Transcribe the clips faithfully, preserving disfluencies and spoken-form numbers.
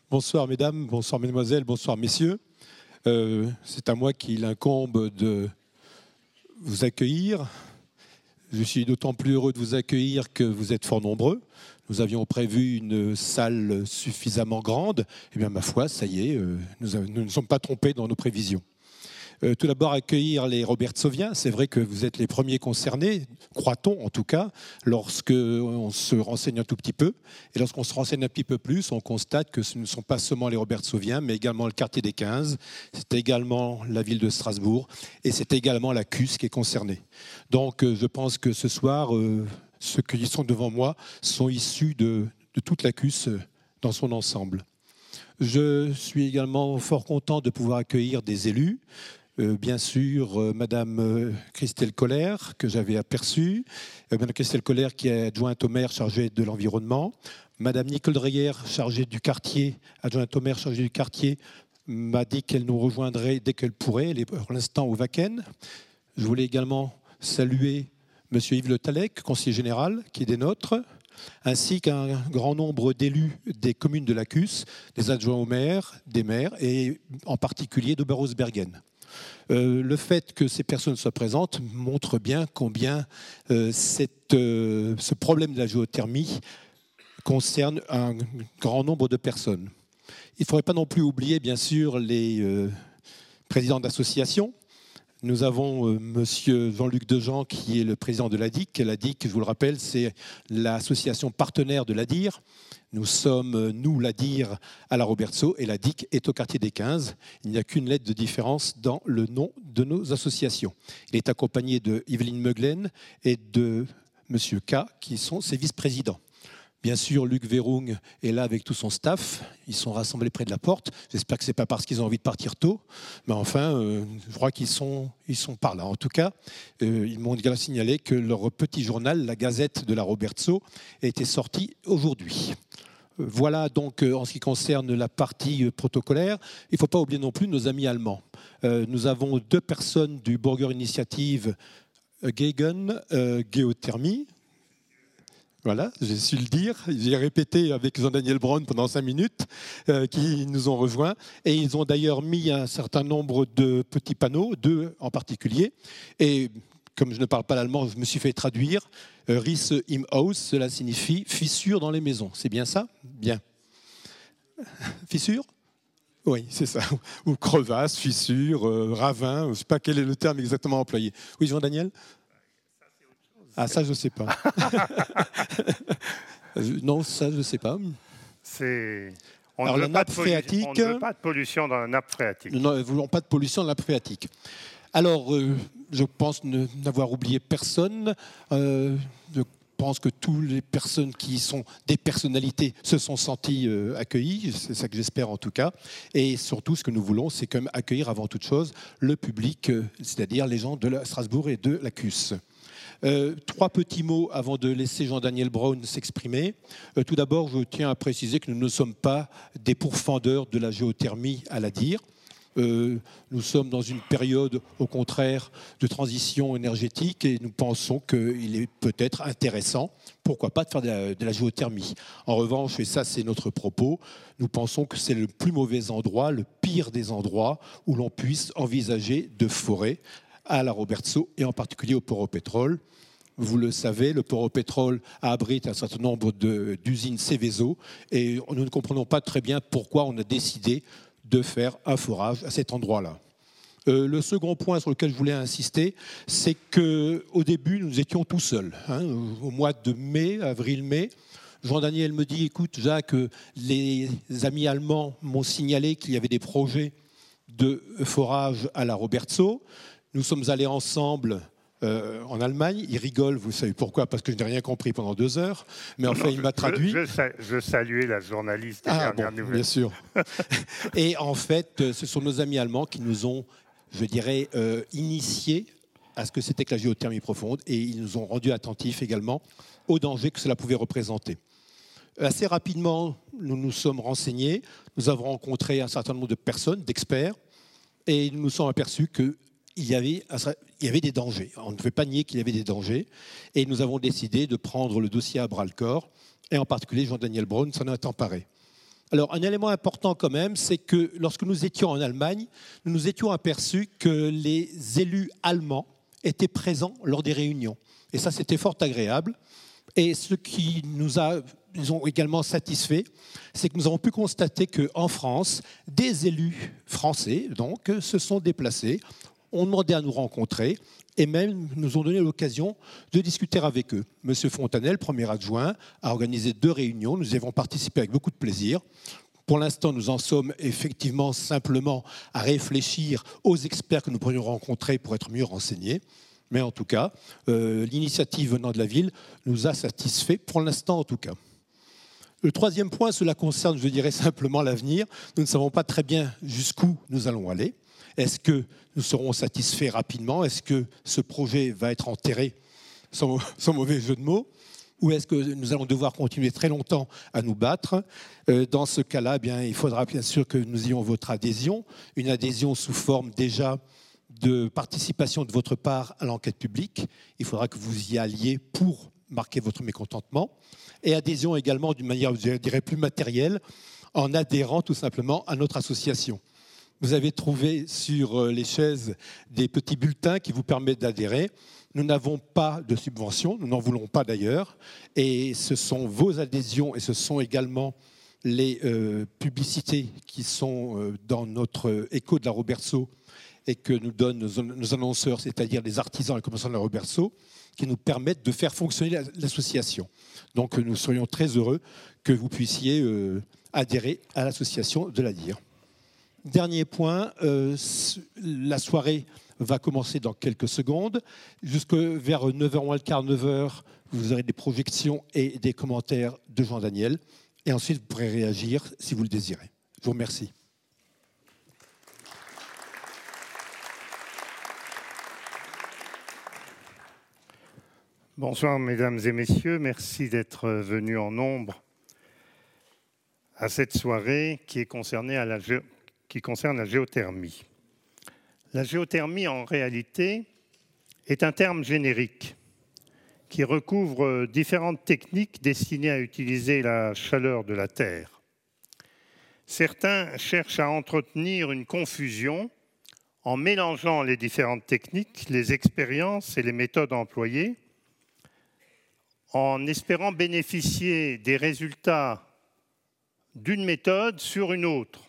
Bonsoir mesdames, bonsoir mesdemoiselles, bonsoir messieurs. Euh, c'est à moi qu'il incombe de vous accueillir. Je suis d'autant plus heureux de vous accueillir que vous êtes fort nombreux. Nous avions prévu une salle suffisamment grande. Eh bien, ma foi, ça y est, euh, nous ne nous, nous sommes pas trompés dans nos prévisions. Euh, tout d'abord, accueillir les Robertsoviens. C'est vrai que vous êtes les premiers concernés, croit-on en tout cas, lorsqu'on se renseigne un tout petit peu. Et lorsqu'on se renseigne un petit peu plus, on constate que ce ne sont pas seulement les Robertsoviens, mais également le quartier des quinze, c'est également la ville de Strasbourg, et c'est également la C U S qui est concernée. Donc euh, je pense que ce soir, euh, ceux qui sont devant moi sont issus de, de toute la C U S dans son ensemble. Je suis également fort content de pouvoir accueillir des élus. Euh, bien sûr, euh, Madame euh, Christelle Koller, que j'avais aperçue, euh, Madame Christelle Koller qui est adjointe au maire chargée de l'environnement, Madame Nicole Dreyer, chargée du quartier, adjointe au maire chargée du quartier, m'a dit qu'elle nous rejoindrait dès qu'elle pourrait, elle est pour l'instant au Wacken. Je voulais également saluer Monsieur Yves Le Tallec, conseiller général, qui est des nôtres, ainsi qu'un grand nombre d'élus des communes de la C U S, des adjoints au maire, des maires, et en particulier d'Oberhausbergen. Euh, le fait que ces personnes soient présentes montre bien combien euh, cette, euh, ce problème de la géothermie concerne un grand nombre de personnes. Il ne faudrait pas non plus oublier, bien sûr, les euh, présidents d'associations. Nous avons euh, Monsieur Jean-Luc Dejean, qui est le président de l'A D I C. L'A D I C, je vous le rappelle, c'est l'association partenaire de l'A D I R. Nous sommes, nous, l'A D I R à la Robertso, et l'A D I C est au quartier des quinze. Il n'y a qu'une lettre de différence dans le nom de nos associations. Il est accompagné de Yveline Meuglen et de Monsieur K, qui sont ses vice-présidents. Bien sûr, Luc Verung est là avec tout son staff. Ils sont rassemblés près de la porte. J'espère que ce n'est pas parce qu'ils ont envie de partir tôt. Mais enfin, euh, je crois qu'ils sont, ils sont par là. En tout cas, euh, ils m'ont signalé que leur petit journal, la Gazette de la Robertso, était sorti aujourd'hui. Euh, voilà donc euh, en ce qui concerne la partie euh, protocolaire. Il ne faut pas oublier non plus nos amis allemands. Euh, nous avons deux personnes du Burger Initiative euh, Gegen euh, Géothermie. Voilà, j'ai su le dire. J'ai répété avec Jean-Daniel Braun pendant cinq minutes, euh, qui nous ont rejoints. Et ils ont d'ailleurs mis un certain nombre de petits panneaux, deux en particulier. Et comme je ne parle pas l'allemand, je me suis fait traduire. Euh, Risse im Haus, cela signifie fissure dans les maisons. C'est bien ça? Bien. Fissure? Oui, c'est ça. Ou crevasse, fissure, euh, ravin. Je ne sais pas quel est le terme exactement employé. Oui, Jean-Daniel? Ah, ça, je ne sais pas. Non, ça, je ne sais pas. C'est... On Alors, ne la nappe phréatique... On ne veut pas de pollution dans la nappe phréatique. Nous ne voulons pas de pollution dans la nappe phréatique. Alors, euh, je pense ne, n'avoir oublié personne. Euh, je pense que toutes les personnes qui sont des personnalités se sont senties euh, accueillies. C'est ça que j'espère en tout cas. Et surtout, ce que nous voulons, c'est quand même accueillir avant toute chose le public, euh, c'est-à-dire les gens de la Strasbourg et de la C U S. Euh, trois petits mots avant de laisser Jean-Daniel Braun s'exprimer. Euh, tout d'abord, je tiens à préciser que nous ne sommes pas des pourfendeurs de la géothermie à l'A D I R. Euh, nous sommes dans une période, au contraire, de transition énergétique et nous pensons qu'il est peut-être intéressant, pourquoi pas, de faire de la, de la géothermie. En revanche, et ça c'est notre propos, nous pensons que c'est le plus mauvais endroit, le pire des endroits où l'on puisse envisager de forêt à la Robertso et en particulier au port au pétrole. Vous le savez, le port au pétrole abrite un certain nombre de, d'usines Seveso et nous ne comprenons pas très bien pourquoi on a décidé de faire un forage à cet endroit-là. Euh, le second point sur lequel je voulais insister, c'est qu'au début, nous étions tout seuls. Hein, au mois de mai, avril-mai, Jean-Daniel me dit, écoute Jacques, les amis allemands m'ont signalé qu'il y avait des projets de forage à la Robertso. Nous sommes allés ensemble euh, en Allemagne. Il rigole, vous savez pourquoi? Parce que je n'ai rien compris pendant deux heures. Mais enfin, non, il m'a traduit. Je, je, je saluais la journaliste des ah, dernières bon, nouvelles. Bien sûr. Et en fait, ce sont nos amis allemands qui nous ont, je dirais, euh, initiés à ce que c'était que la géothermie profonde. Et ils nous ont rendus attentifs également aux dangers que cela pouvait représenter. Assez rapidement, nous nous sommes renseignés. Nous avons rencontré un certain nombre de personnes, d'experts. Et nous nous sommes aperçus que Il y, avait, il y avait des dangers. On ne pouvait pas nier qu'il y avait des dangers. Et nous avons décidé de prendre le dossier à bras-le-corps. Et en particulier, Jean-Daniel Braun s'en est emparé. Alors, un élément important quand même, c'est que lorsque nous étions en Allemagne, nous nous étions aperçus que les élus allemands étaient présents lors des réunions. Et ça, c'était fort agréable. Et ce qui nous a nous ont également satisfait, c'est que nous avons pu constater qu'en France, des élus français donc, se sont déplacés, ont demandé à nous rencontrer et même nous ont donné l'occasion de discuter avec eux. Monsieur Fontanel, premier adjoint, a organisé deux réunions. Nous y avons participé avec beaucoup de plaisir. Pour l'instant, nous en sommes effectivement simplement à réfléchir aux experts que nous pourrions rencontrer pour être mieux renseignés. Mais en tout cas, euh, l'initiative venant de la ville nous a satisfait, pour l'instant en tout cas. Le troisième point, cela concerne, je dirais simplement l'avenir. Nous ne savons pas très bien jusqu'où nous allons aller. Est-ce que nous serons satisfaits rapidement? Est-ce que ce projet va être enterré, sans, sans mauvais jeu de mots? Ou est-ce que nous allons devoir continuer très longtemps à nous battre? Dans ce cas-là, eh bien, il faudra bien sûr que nous ayons votre adhésion, une adhésion sous forme déjà de participation de votre part à l'enquête publique. Il faudra que vous y alliez pour marquer votre mécontentement. Et adhésion également d'une manière, je dirais, plus matérielle, en adhérant tout simplement à notre association. Vous avez trouvé sur les chaises des petits bulletins qui vous permettent d'adhérer. Nous n'avons pas de subvention, nous n'en voulons pas d'ailleurs. Et ce sont vos adhésions et ce sont également les euh, publicités qui sont euh, dans notre écho de la Roberceau et que nous donnent nos, nos annonceurs, c'est-à-dire les artisans et commerçants de la Roberceau, qui nous permettent de faire fonctionner l'association. Donc nous serions très heureux que vous puissiez euh, adhérer à l'association de la D I R. Dernier point, euh, la soirée va commencer dans quelques secondes. Jusque vers neuf heures moins le quart, neuf heures, vous aurez des projections et des commentaires de Jean Daniel. Et ensuite, vous pourrez réagir si vous le désirez. Je vous remercie. Bonsoir, mesdames et messieurs. Merci d'être venus en nombre à cette soirée qui est concernée à la gé... qui concerne la géothermie. La géothermie, en réalité, est un terme générique qui recouvre différentes techniques destinées à utiliser la chaleur de la Terre. Certains cherchent à entretenir une confusion en mélangeant les différentes techniques, les expériences et les méthodes employées, en espérant bénéficier des résultats d'une méthode sur une autre,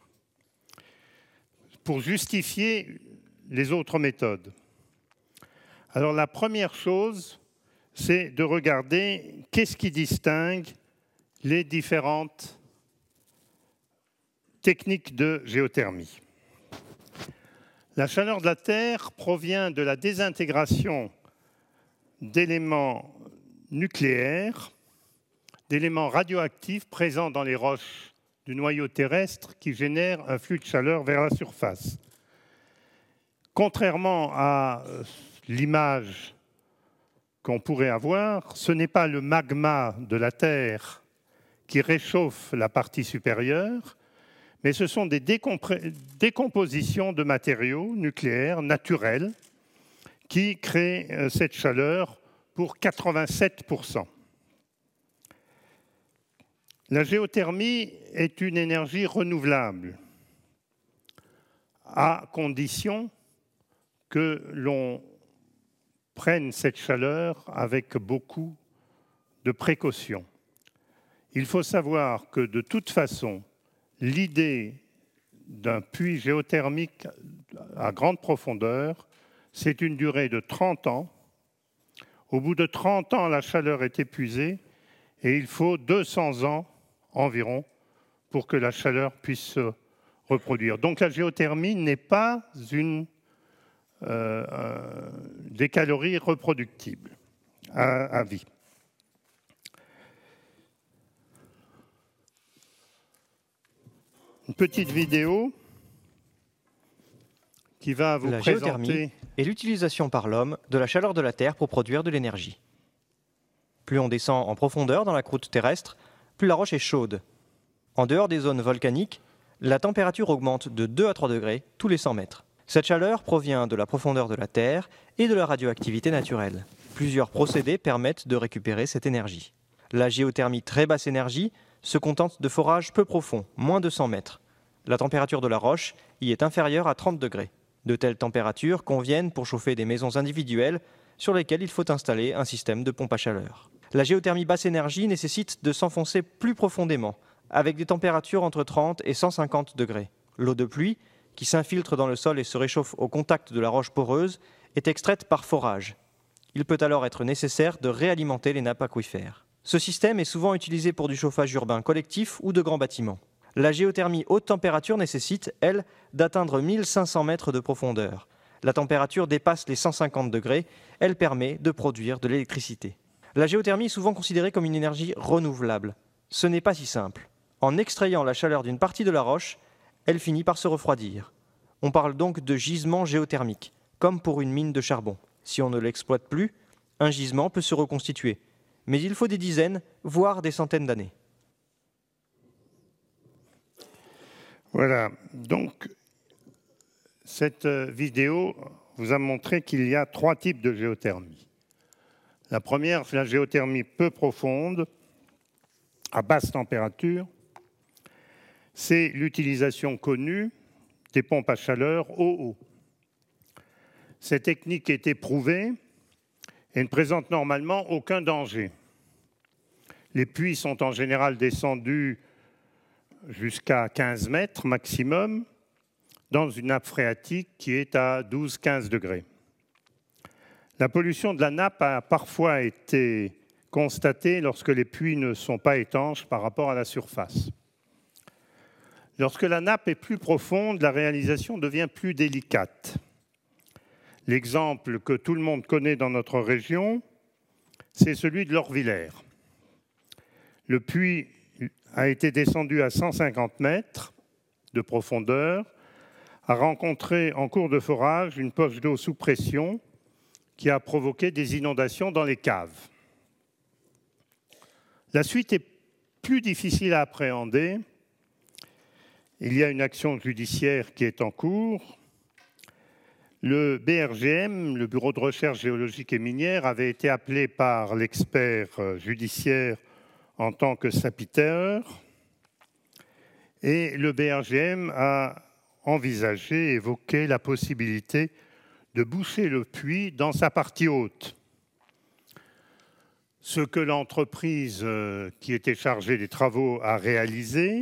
pour justifier les autres méthodes. Alors la première chose, c'est de regarder qu'est-ce qui distingue les différentes techniques de géothermie. La chaleur de la Terre provient de la désintégration d'éléments nucléaires, d'éléments radioactifs présents dans les roches du noyau terrestre qui génèrent un flux de chaleur vers la surface. Contrairement à l'image qu'on pourrait avoir, ce n'est pas le magma de la Terre qui réchauffe la partie supérieure, mais ce sont des décompositions de matériaux nucléaires naturels qui créent cette chaleur pour quatre-vingt-sept pour cent. La géothermie est une énergie renouvelable, à condition que l'on prenne cette chaleur avec beaucoup de précautions. Il faut savoir que de toute façon, l'idée d'un puits géothermique à grande profondeur, c'est une durée de trente ans. Au bout de trente ans, la chaleur est épuisée et il faut deux cents ans environ pour que la chaleur puisse se reproduire. Donc la géothermie n'est pas une, euh, euh, des calories reproductibles à, à vie. Une petite vidéo qui va vous la présenter... géothermie est l'utilisation par l'homme de la chaleur de la Terre pour produire de l'énergie. Plus on descend en profondeur dans la croûte terrestre, plus la roche est chaude. En dehors des zones volcaniques, la température augmente de deux à trois degrés tous les cent mètres. Cette chaleur provient de la profondeur de la Terre et de la radioactivité naturelle. Plusieurs procédés permettent de récupérer cette énergie. La géothermie très basse énergie se contentent de forages peu profonds, moins de cent mètres. La température de la roche y est inférieure à trente degrés. De telles températures conviennent pour chauffer des maisons individuelles sur lesquelles il faut installer un système de pompe à chaleur. La géothermie basse énergie nécessite de s'enfoncer plus profondément, avec des températures entre trente et cent cinquante degrés. L'eau de pluie, qui s'infiltre dans le sol et se réchauffe au contact de la roche poreuse, est extraite par forage. Il peut alors être nécessaire de réalimenter les nappes aquifères. Ce système est souvent utilisé pour du chauffage urbain collectif ou de grands bâtiments. La géothermie haute température nécessite, elle, d'atteindre mille cinq cents mètres de profondeur. La température dépasse les cent cinquante degrés, elle permet de produire de l'électricité. La géothermie est souvent considérée comme une énergie renouvelable. Ce n'est pas si simple. En extrayant la chaleur d'une partie de la roche, elle finit par se refroidir. On parle donc de gisement géothermique, comme pour une mine de charbon. Si on ne l'exploite plus, un gisement peut se reconstituer. Mais il faut des dizaines, voire des centaines d'années. Voilà, donc cette vidéo vous a montré qu'il y a trois types de géothermie. La première, c'est la géothermie peu profonde, à basse température. C'est l'utilisation connue des pompes à chaleur au haut. Cette technique est éprouvée et ne présente normalement aucun danger. Les puits sont en général descendus jusqu'à quinze mètres maximum dans une nappe phréatique qui est à douze à quinze degrés. La pollution de la nappe a parfois été constatée lorsque les puits ne sont pas étanches par rapport à la surface. Lorsque la nappe est plus profonde, la réalisation devient plus délicate. L'exemple que tout le monde connaît dans notre région, c'est celui de l'Orvillers. Le puits a été descendu à cent cinquante mètres de profondeur, a rencontré en cours de forage une poche d'eau sous pression qui a provoqué des inondations dans les caves. La suite est plus difficile à appréhender. Il y a une action judiciaire qui est en cours. Le B R G M, le Bureau de recherche géologique et minière, avait été appelé par l'expert judiciaire en tant que sapiteur. Et le B R G M a envisagé, évoqué la possibilité de boucher le puits dans sa partie haute. Ce que l'entreprise qui était chargée des travaux a réalisé,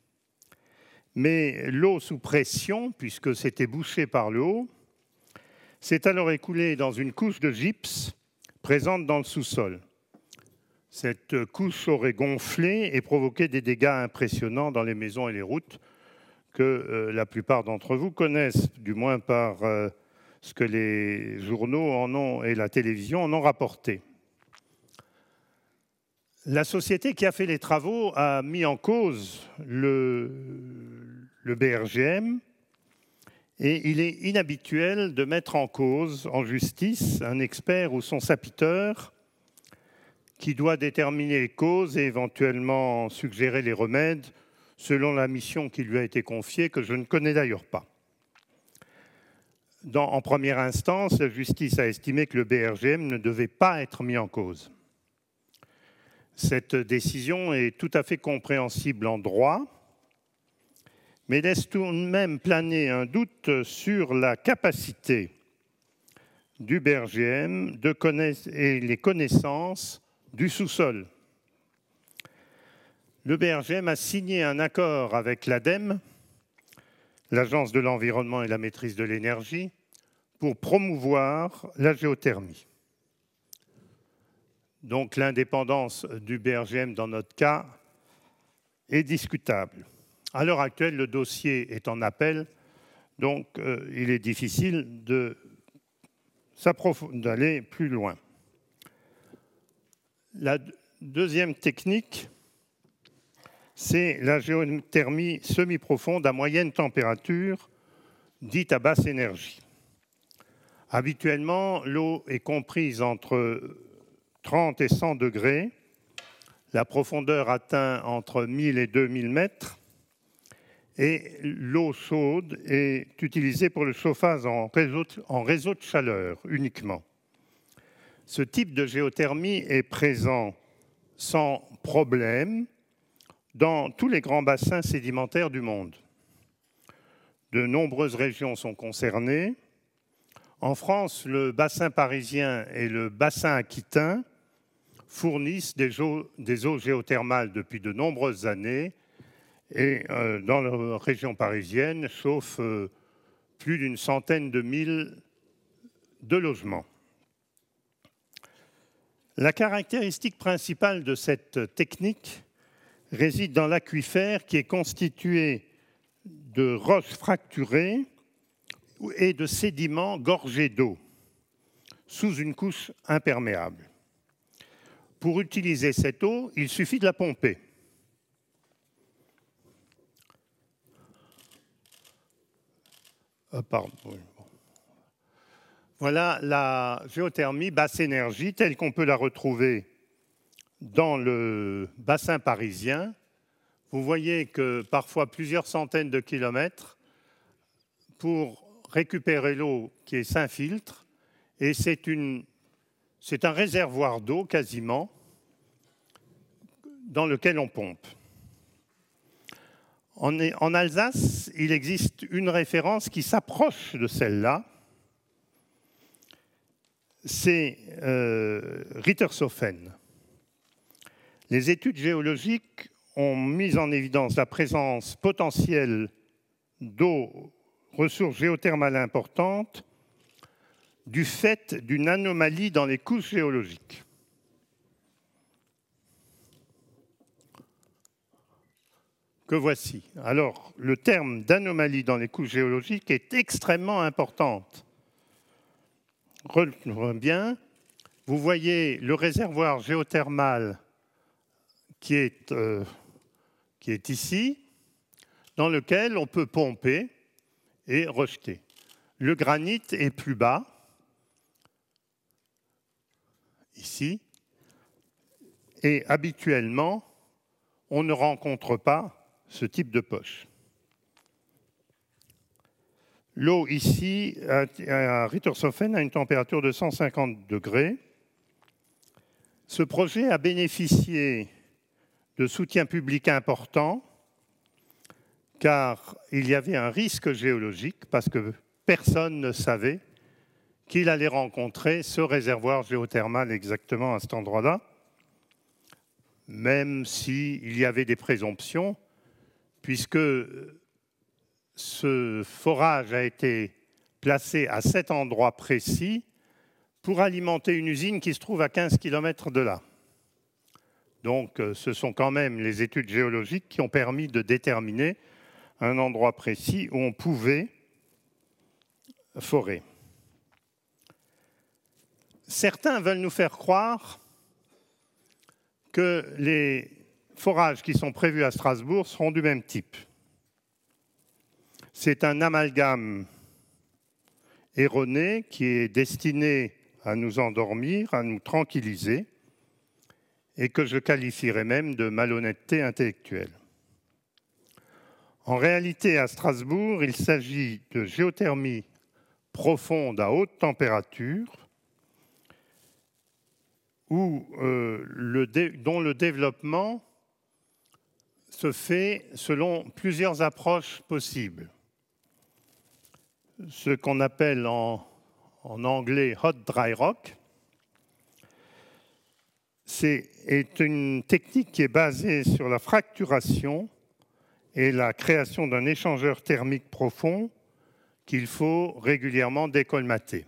mais l'eau sous pression, puisque c'était bouché par le haut, s'est alors écoulée dans une couche de gypse présente dans le sous-sol. Cette couche aurait gonflé et provoqué des dégâts impressionnants dans les maisons et les routes que euh, la plupart d'entre vous connaissent, du moins par euh, ce que les journaux en ont et la télévision en ont rapporté. La société qui a fait les travaux a mis en cause le, le B R G M et il est inhabituel de mettre en cause en justice un expert ou son sapiteur qui doit déterminer les causes et éventuellement suggérer les remèdes selon la mission qui lui a été confiée, que je ne connais d'ailleurs pas. Dans, en première instance, la justice a estimé que le B R G M ne devait pas être mis en cause. Cette décision est tout à fait compréhensible en droit, mais laisse tout de même planer un doute sur la capacité du B R G M de connaître et les connaissances du sous-sol. Le B R G M a signé un accord avec l'ADEME, l'Agence de l'environnement et la maîtrise de l'énergie, pour promouvoir la géothermie. Donc l'indépendance du B R G M dans notre cas est discutable. À l'heure actuelle, le dossier est en appel, donc euh, il est difficile de d'aller plus loin. La deuxième technique, c'est la géothermie semi-profonde à moyenne température, dite à basse énergie. Habituellement, l'eau est comprise entre trente et cent degrés. La profondeur atteint entre mille et deux mille mètres. Et l'eau chaude est utilisée pour le chauffage en réseau, en réseau de chaleur uniquement. Ce type de géothermie est présent sans problème dans tous les grands bassins sédimentaires du monde. De nombreuses régions sont concernées. En France, le bassin parisien et le bassin aquitain fournissent des eaux, des eaux géothermales depuis de nombreuses années et euh, dans la région parisienne chauffent euh, plus d'une centaine de mille de logements. La caractéristique principale de cette technique réside dans l'aquifère qui est constitué de roches fracturées et de sédiments gorgés d'eau sous une couche imperméable. Pour utiliser cette eau, il suffit de la pomper. Euh, pardon. Voilà la géothermie basse énergie telle qu'on peut la retrouver dans le bassin parisien. Vous voyez que parfois plusieurs centaines de kilomètres pour récupérer l'eau qui est sans filtre. Et c'est une, c'est un réservoir d'eau quasiment dans lequel on pompe. En, en Alsace, il existe une référence qui s'approche de celle-là. C'est euh, Rittershofen. Les études géologiques ont mis en évidence la présence potentielle d'eau, ressources géothermales importantes, du fait d'une anomalie dans les couches géologiques. Que voici. Alors, le terme d'anomalie dans les couches géologiques est extrêmement important. Retenez bien, vous voyez le réservoir géothermal qui est, euh, qui est ici, dans lequel on peut pomper et rejeter. Le granit est plus bas, ici, et habituellement, on ne rencontre pas ce type de poche. L'eau ici, à Rittershofen, a une température de cent cinquante degrés. Ce projet a bénéficié de soutien public important, car il y avait un risque géologique, parce que personne ne savait qu'il allait rencontrer ce réservoir géothermal exactement à cet endroit-là, même s'il y avait des présomptions, puisque ce forage a été placé à cet endroit précis pour alimenter une usine qui se trouve à quinze kilomètres de là. Donc, ce sont quand même les études géologiques qui ont permis de déterminer un endroit précis où on pouvait forer. Certains veulent nous faire croire que les forages qui sont prévus à Strasbourg seront du même type. C'est un amalgame erroné qui est destiné à nous endormir, à nous tranquilliser, et que je qualifierais même de malhonnêteté intellectuelle. En réalité, à Strasbourg, il s'agit de géothermie profonde à haute température, où, euh, le dé, dont le développement se fait selon plusieurs approches possibles. Ce qu'on appelle en, en anglais hot dry rock, c'est est une technique qui est basée sur la fracturation et la création d'un échangeur thermique profond qu'il faut régulièrement décolmater.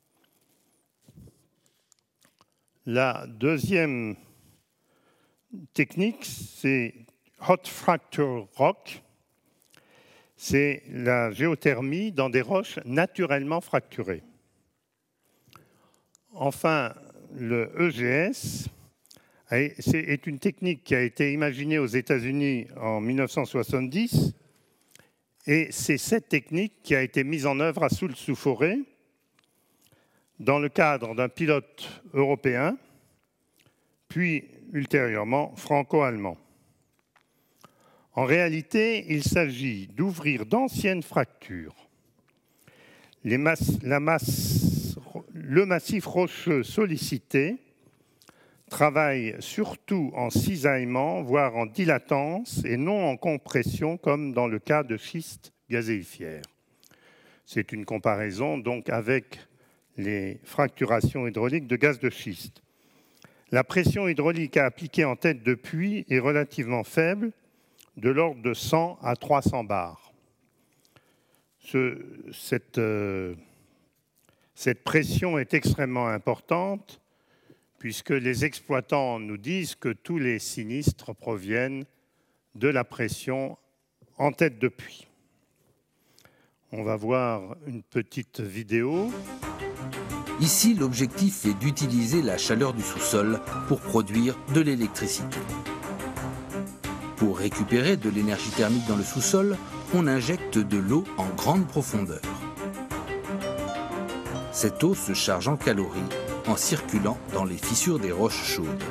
La deuxième technique, c'est hot fracture rock. C'est la géothermie dans des roches naturellement fracturées. Enfin, le E G S est une technique qui a été imaginée aux États-Unis en mille neuf cent soixante-dix et c'est cette technique qui a été mise en œuvre à Soultz-sous-Forêt dans le cadre d'un pilote européen, puis ultérieurement franco-allemand. En réalité, il s'agit d'ouvrir d'anciennes fractures. Les masses, la masse, le massif rocheux sollicité travaille surtout en cisaillement, voire en dilatance, et non en compression, comme dans le cas de schiste gazéifière. C'est une comparaison donc avec les fracturations hydrauliques de gaz de schiste. La pression hydraulique à appliquer en tête de puits est relativement faible, de l'ordre de cent à trois cents bars. Ce, cette, euh, cette pression est extrêmement importante puisque les exploitants nous disent que tous les sinistres proviennent de la pression en tête de puits. On va voir une petite vidéo. Ici, l'objectif est d'utiliser la chaleur du sous-sol pour produire de l'électricité. Pour récupérer de l'énergie thermique dans le sous-sol, on injecte de l'eau en grande profondeur. Cette eau se charge en calories en circulant dans les fissures des roches chaudes.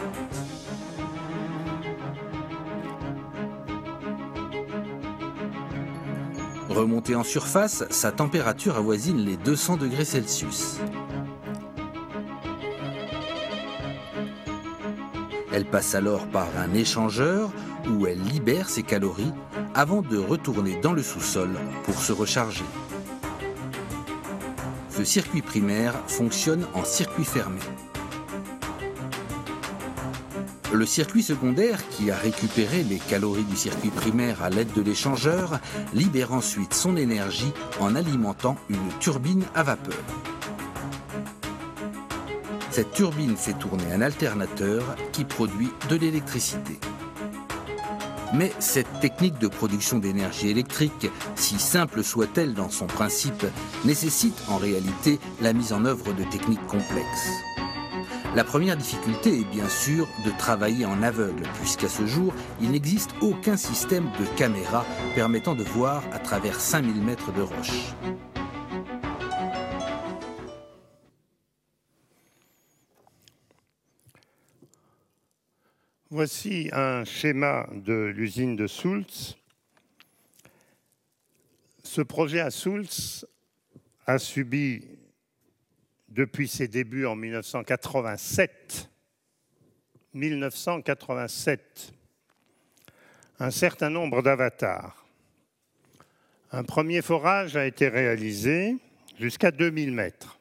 Remontée en surface, sa température avoisine les deux cents degrés Celsius. Elle passe alors par un échangeur où elle libère ses calories avant de retourner dans le sous-sol pour se recharger. Ce circuit primaire fonctionne en circuit fermé. Le circuit secondaire, qui a récupéré les calories du circuit primaire à l'aide de l'échangeur, libère ensuite son énergie en alimentant une turbine à vapeur. Cette turbine fait tourner un alternateur qui produit de l'électricité. Mais cette technique de production d'énergie électrique, si simple soit-elle dans son principe, nécessite en réalité la mise en œuvre de techniques complexes. La première difficulté est bien sûr de travailler en aveugle, puisqu'à ce jour, il n'existe aucun système de caméra permettant de voir à travers cinq mille mètres de roche. Voici un schéma de l'usine de Soultz. Ce projet à Soultz a subi, depuis ses débuts en mille neuf cent quatre-vingt-sept, mille neuf cent quatre-vingt-sept, un certain nombre d'avatars. Un premier forage a été réalisé jusqu'à deux mille mètres,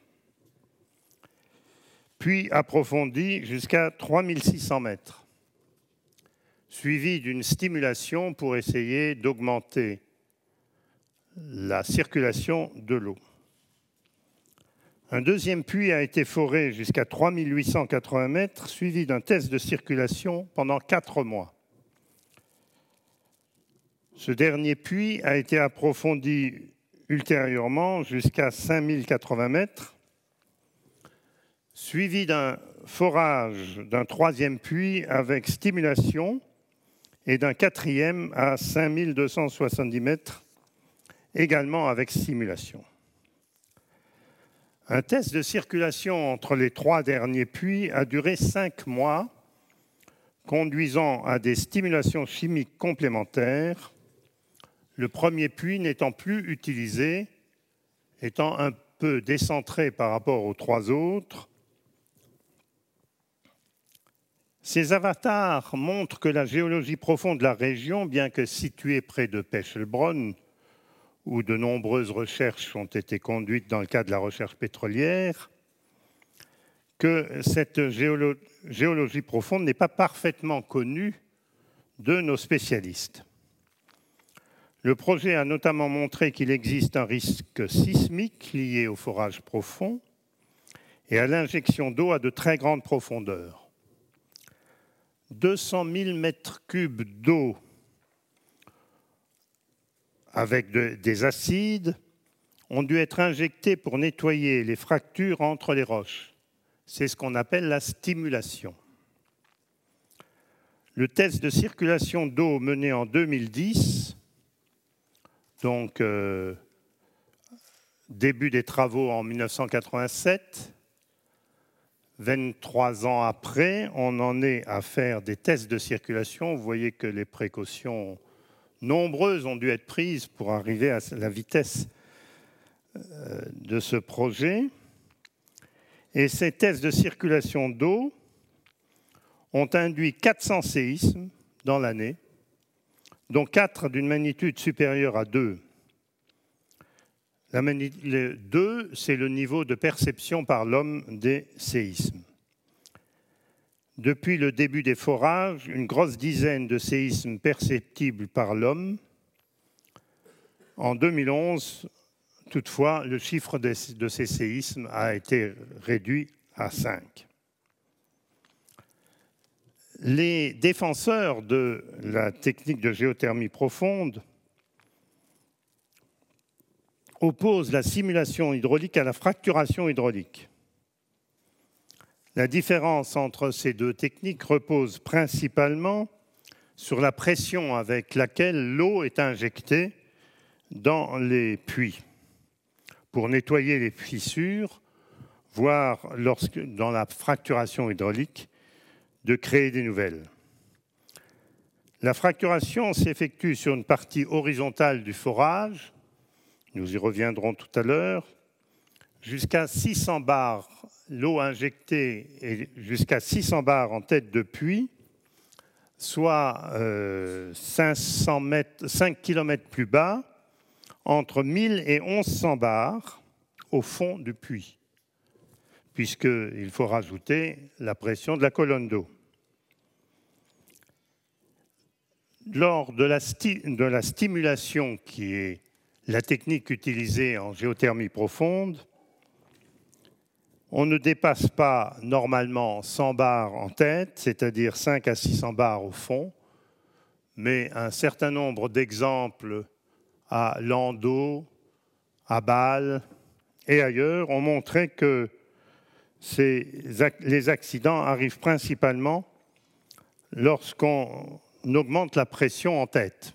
puis approfondi jusqu'à trois mille six cents mètres, suivi d'une stimulation pour essayer d'augmenter la circulation de l'eau. Un deuxième puits a été foré jusqu'à trois mille huit cent quatre-vingts mètres, suivi d'un test de circulation pendant quatre mois. Ce dernier puits a été approfondi ultérieurement jusqu'à cinq mille quatre-vingts mètres, suivi d'un forage d'un troisième puits avec stimulation et d'un quatrième à cinq mille deux cent soixante-dix mètres, également avec stimulation. Un test de circulation entre les trois derniers puits a duré cinq mois, conduisant à des stimulations chimiques complémentaires, le premier puits n'étant plus utilisé, étant un peu décentré par rapport aux trois autres. Ces avatars montrent que la géologie profonde de la région, bien que située près de Pechelbronn, où de nombreuses recherches ont été conduites dans le cadre de la recherche pétrolière, que cette géolo géologie profonde n'est pas parfaitement connue de nos spécialistes. Le projet a notamment montré qu'il existe un risque sismique lié au forage profond et à l'injection d'eau à de très grandes profondeurs. deux cent mille mètres cubes d'eau avec de, des acides ont dû être injectés pour nettoyer les fractures entre les roches. C'est ce qu'on appelle la stimulation. Le test de circulation d'eau mené en deux mille dix, donc euh, début des travaux en mille neuf cent quatre-vingt-sept, vingt-trois ans après, on en est à faire des tests de circulation. Vous voyez que les précautions nombreuses ont dû être prises pour arriver à la vitesse de ce projet. Et ces tests de circulation d'eau ont induit quatre cents séismes dans l'année, dont quatre d'une magnitude supérieure à deux. La magnitude deux, c'est le niveau de perception par l'homme des séismes. Depuis le début des forages, une grosse dizaine de séismes perceptibles par l'homme. En deux mille onze, toutefois, le chiffre de ces séismes a été réduit à cinq. Les défenseurs de la technique de géothermie profonde opposent la simulation hydraulique à la fracturation hydraulique. La différence entre ces deux techniques repose principalement sur la pression avec laquelle l'eau est injectée dans les puits pour nettoyer les fissures, voire lorsque, dans la fracturation hydraulique, de créer des nouvelles. La fracturation s'effectue sur une partie horizontale du forage, nous y reviendrons tout à l'heure, jusqu'à six cents bars, l'eau injectée est jusqu'à six cents bars en tête de puits, soit euh, cinq cents mètres, cinq kilomètres plus bas, entre mille et mille cent bars au fond du puits, puisqu'il faut rajouter la pression de la colonne d'eau. Lors de la, de la stimulation, qui est la technique utilisée en géothermie profonde, on ne dépasse pas normalement cent bars en tête, c'est-à-dire cinq à six cents bars au fond, mais un certain nombre d'exemples à Landau, à Bâle et ailleurs ont montré que ces, les accidents arrivent principalement lorsqu'on augmente la pression en tête.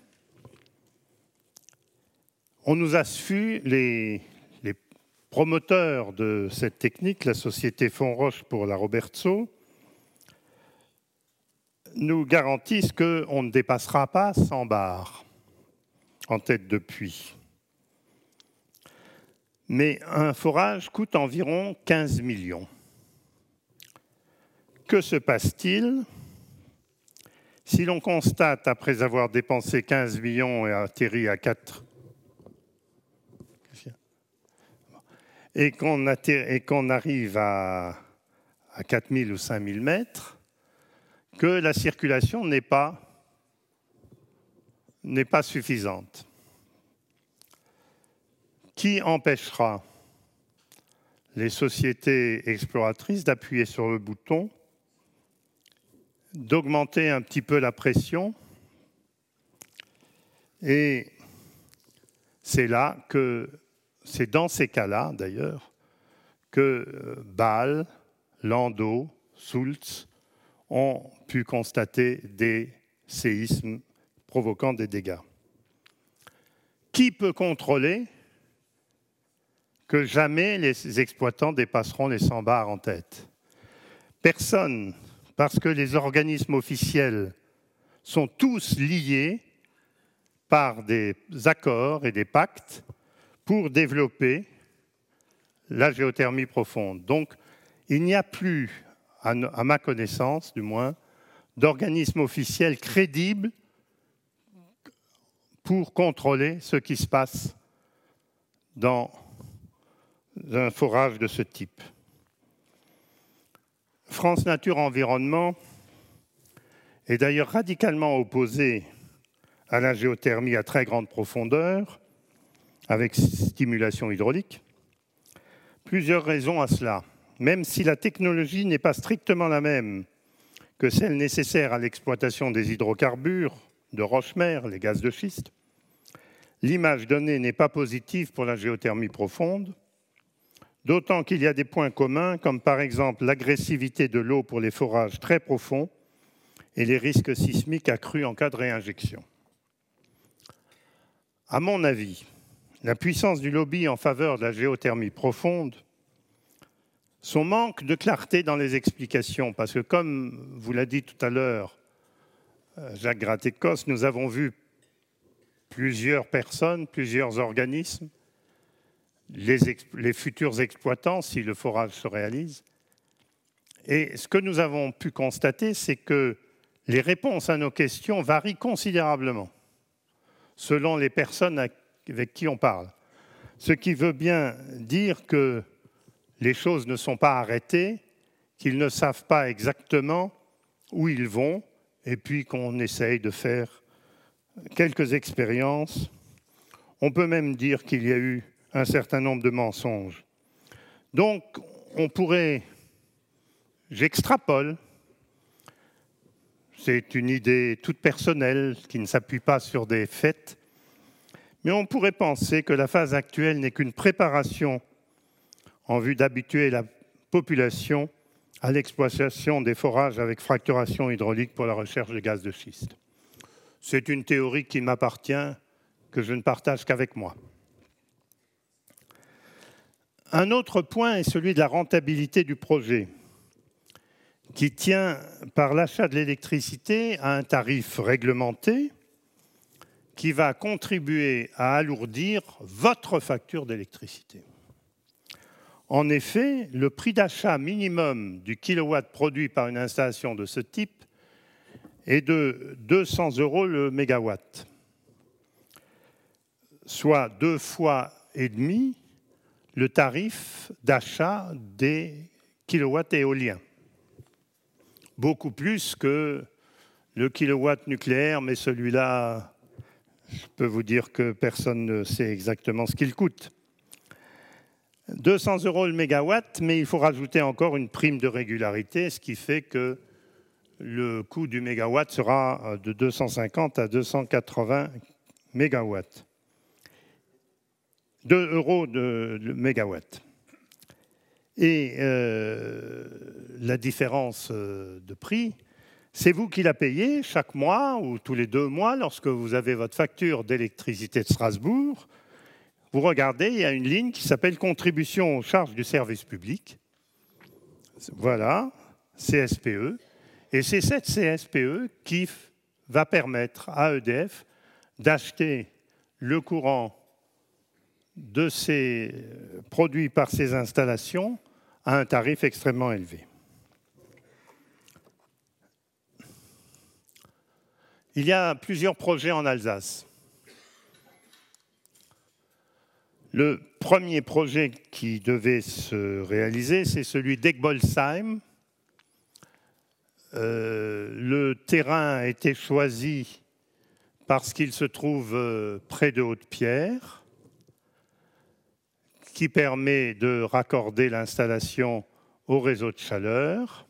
On nous a su, les, les promoteurs de cette technique, la société Fonroche pour la Robertso, nous garantissent qu'on ne dépassera pas cent bars en tête de puits. Mais un forage coûte environ quinze millions. Que se passe-t-il si l'on constate, après avoir dépensé quinze millions et atterri à quatre, et qu'on et qu'on arrive à, à quatre mille ou cinq mille mètres, que la circulation n'est pas, n'est pas suffisante? Qui empêchera les sociétés exploratrices d'appuyer sur le bouton, d'augmenter un petit peu la pression? Et c'est là que, c'est dans ces cas-là d'ailleurs, que Bâle, Landau, Sulz ont pu constater des séismes provoquant des dégâts. Qui peut contrôler que jamais les exploitants dépasseront les cent bars en tête? Personne, parce que les organismes officiels sont tous liés par des accords et des pactes pour développer la géothermie profonde. Donc, il n'y a plus, à ma connaissance du moins, d'organismes officiels crédibles pour contrôler ce qui se passe dans un forage de ce type. France Nature Environnement est d'ailleurs radicalement opposé à la géothermie à très grande profondeur, avec stimulation hydraulique. Plusieurs raisons à cela. Même si la technologie n'est pas strictement la même que celle nécessaire à l'exploitation des hydrocarbures de roche-mère, les gaz de schiste, l'image donnée n'est pas positive pour la géothermie profonde, d'autant qu'il y a des points communs, comme par exemple l'agressivité de l'eau pour les forages très profonds et les risques sismiques accrus en cas de réinjection. À mon avis, la puissance du lobby en faveur de la géothermie profonde, son manque de clarté dans les explications, parce que comme vous l'a dit tout à l'heure Jacques Gratékos, nous avons vu plusieurs personnes, plusieurs organismes, les, les futurs exploitants, si le forage se réalise, Et ce que nous avons pu constater, c'est que les réponses à nos questions varient considérablement selon les personnes avec qui on parle. Ce qui veut bien dire que les choses ne sont pas arrêtées, qu'ils ne savent pas exactement où ils vont, et puis qu'on essaye de faire quelques expériences. On peut même dire qu'il y a eu un certain nombre de mensonges. Donc, on pourrait, j'extrapole, c'est une idée toute personnelle qui ne s'appuie pas sur des faits, mais on pourrait penser que la phase actuelle n'est qu'une préparation en vue d'habituer la population à l'exploitation des forages avec fracturation hydraulique pour la recherche de gaz de schiste. C'est une théorie qui m'appartient, que je ne partage qu'avec moi. Un autre point est celui de la rentabilité du projet, qui tient par l'achat de l'électricité à un tarif réglementé qui va contribuer à alourdir votre facture d'électricité. En effet, le prix d'achat minimum du kilowatt produit par une installation de ce type est de deux cents euros le mégawatt, soit deux fois et demi le tarif d'achat des kilowatts éoliens. Beaucoup plus que le kilowatt nucléaire, mais celui-là, je peux vous dire que personne ne sait exactement ce qu'il coûte. deux cents euros le mégawatt, mais il faut rajouter encore une prime de régularité, ce qui fait que le coût du mégawatt sera de deux cent cinquante à deux cent quatre-vingts mégawatts. deux euros de, de mégawatt. Et euh, la différence de prix, c'est vous qui la payez chaque mois ou tous les deux mois lorsque vous avez votre facture d'électricité de Strasbourg. Vous regardez, il y a une ligne qui s'appelle « Contribution aux charges du service public ». Voilà, C S P E. Et c'est cette C S P E qui va permettre à E D F d'acheter le courant de ces produits par ces installations à un tarif extrêmement élevé. Il y a plusieurs projets en Alsace. Le premier projet qui devait se réaliser, c'est celui d'Egbolsheim. Euh, le terrain a été choisi parce qu'il se trouve près de Haute-Pierre, qui permet de raccorder l'installation au réseau de chaleur.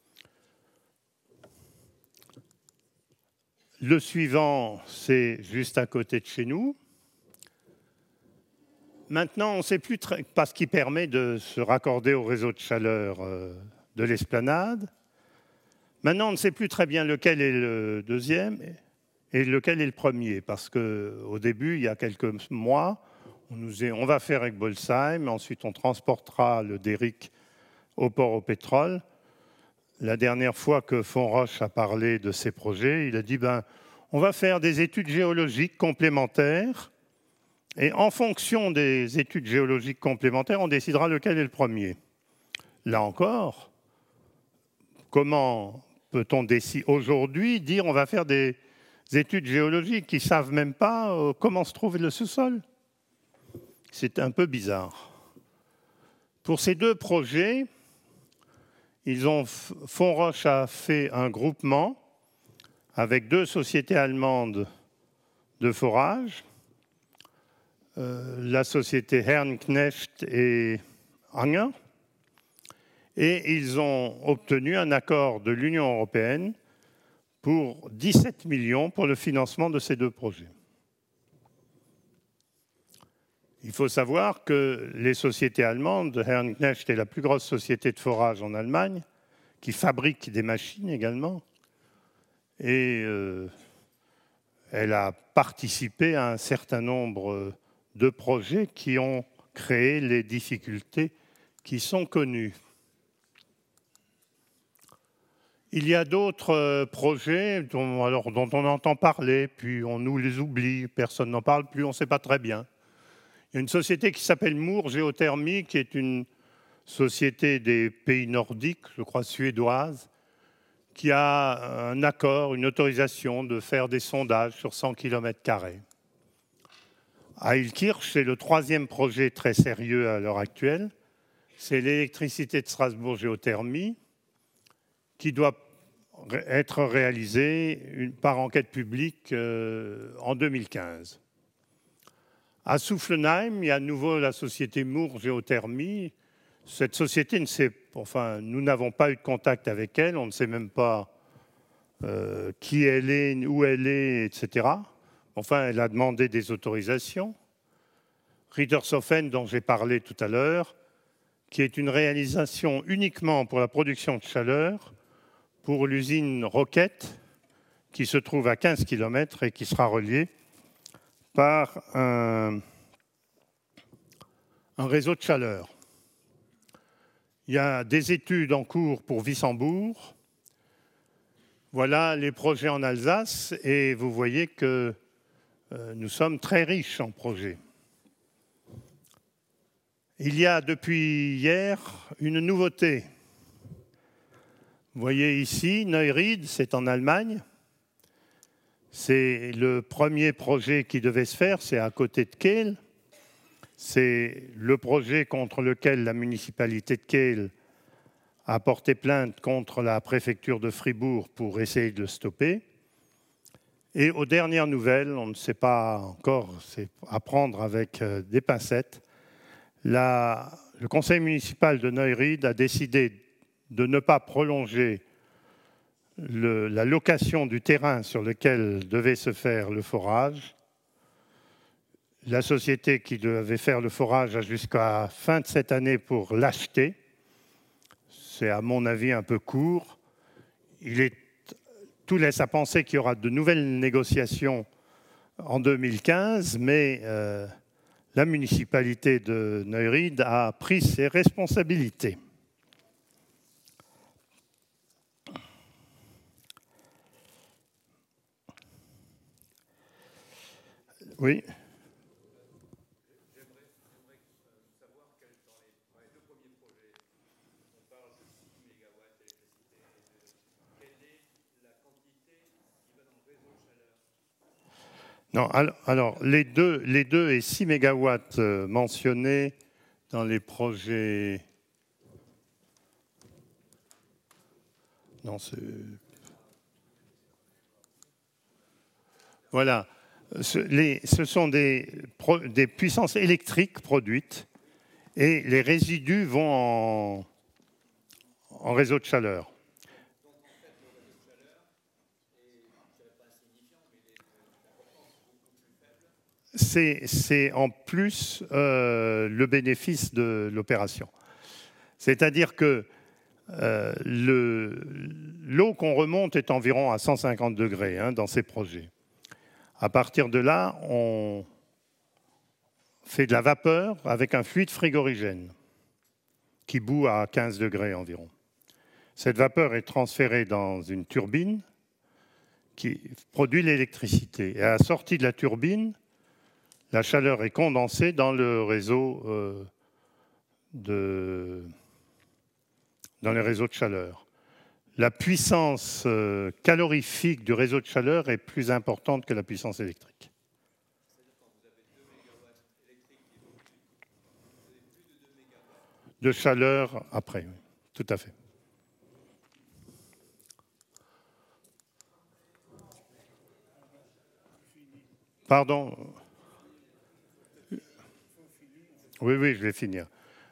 Le suivant, c'est juste à côté de chez nous. Maintenant, on ne sait plus très, parce qu'il permet de se raccorder au réseau de chaleur euh, de l'Esplanade. Maintenant, on ne sait plus très bien lequel est le deuxième et lequel est le premier, parce qu'au début, il y a quelques mois, on nous dit on va faire Egbolsheim, ensuite on transportera le Déric au port au pétrole. La dernière fois que Fonroche a parlé de ces projets, il a dit ben, on va faire des études géologiques complémentaires et en fonction des études géologiques complémentaires, on décidera lequel est le premier. Là encore, comment peut-on aujourd'hui dire on va faire des études géologiques qui ne savent même pas comment se trouve le sous-sol? C'est un peu bizarre. Pour ces deux projets, ils ont, Fonroche a fait un groupement avec deux sociétés allemandes de forage, euh, la société Herrnknecht et Anger, et ils ont obtenu un accord de l'Union européenne pour dix-sept millions pour le financement de ces deux projets. Il faut savoir que les sociétés allemandes, Herrnknecht est la plus grosse société de forage en Allemagne, qui fabrique des machines également, et euh, elle a participé à un certain nombre de projets qui ont créé les difficultés qui sont connues. Il y a d'autres projets dont, alors, dont on entend parler, puis on nous les oublie, personne n'en parle plus, on ne sait pas très bien. Il y a une société qui s'appelle Moore Géothermie, qui est une société des pays nordiques, je crois suédoise, qui a un accord, une autorisation de faire des sondages sur cent kilomètres carrés. Heilkirch, c'est le troisième projet très sérieux à l'heure actuelle. C'est l'électricité de Strasbourg Géothermie qui doit être réalisée par enquête publique en deux mille quinze. À Soufflenheim, il y a à nouveau la société Moore Géothermie. Cette société, ne sait, enfin, nous n'avons pas eu de contact avec elle, on ne sait même pas euh, qui elle est, où elle est, et cetera. Enfin, elle a demandé des autorisations. Riedershofen, dont j'ai parlé tout à l'heure, qui est une réalisation uniquement pour la production de chaleur pour l'usine Roquette, qui se trouve à quinze kilomètres et qui sera reliée par un, un réseau de chaleur. Il y a des études en cours pour Wissembourg. Voilà les projets en Alsace et vous voyez que euh, nous sommes très riches en projets. Il y a depuis hier une nouveauté. Vous voyez ici, Neuried, c'est en Allemagne. C'est le premier projet qui devait se faire, c'est à côté de Kehl. C'est le projet contre lequel la municipalité de Kehl a porté plainte contre la préfecture de Fribourg pour essayer de le stopper. Et aux dernières nouvelles, on ne sait pas encore, c'est à prendre avec des pincettes, la, le conseil municipal de Neuried a décidé de ne pas prolonger le, la location du terrain sur lequel devait se faire le forage. La société qui devait faire le forage a jusqu'à la fin de cette année pour l'acheter. C'est à mon avis un peu court. Il est, tout laisse à penser qu'il y aura de nouvelles négociations en deux mille quinze, mais euh, la municipalité de Neuried a pris ses responsabilités. Oui. Non, alors, alors les, deux, les deux et six mégawatts euh, mentionnés dans les projets. Non, c'est. Voilà. Ce, les, ce sont des, des puissances électriques produites et les résidus vont en, en réseau de chaleur. C'est en plus euh, le bénéfice de l'opération. C'est-à-dire que euh, l'eau qu'on remonte est environ à cent cinquante degrés hein, dans ces projets. À partir de là, on fait de la vapeur avec un fluide frigorigène qui bout à quinze degrés environ. Cette vapeur est transférée dans une turbine qui produit l'électricité. Et à la sortie de la turbine, la chaleur est condensée dans le réseau euh, de, dans les réseaux de chaleur. La puissance euh, calorifique du réseau de chaleur est plus importante que la puissance électrique. De chaleur après, oui, tout à fait. Pardon. Oui, oui, je vais finir.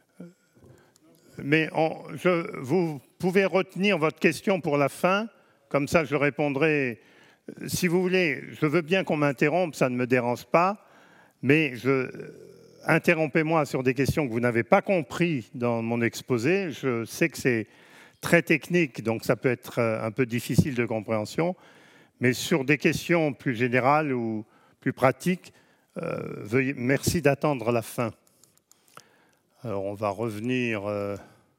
Mais on, je, vous pouvez retenir votre question pour la fin, comme ça je répondrai. Si vous voulez, je veux bien qu'on m'interrompe, ça ne me dérange pas, mais je, interrompez-moi sur des questions que vous n'avez pas compris dans mon exposé. Je sais que c'est très technique, donc ça peut être un peu difficile de compréhension, mais sur des questions plus générales ou plus pratiques, euh, veuillez, merci d'attendre la fin. Alors, on va revenir. Euh...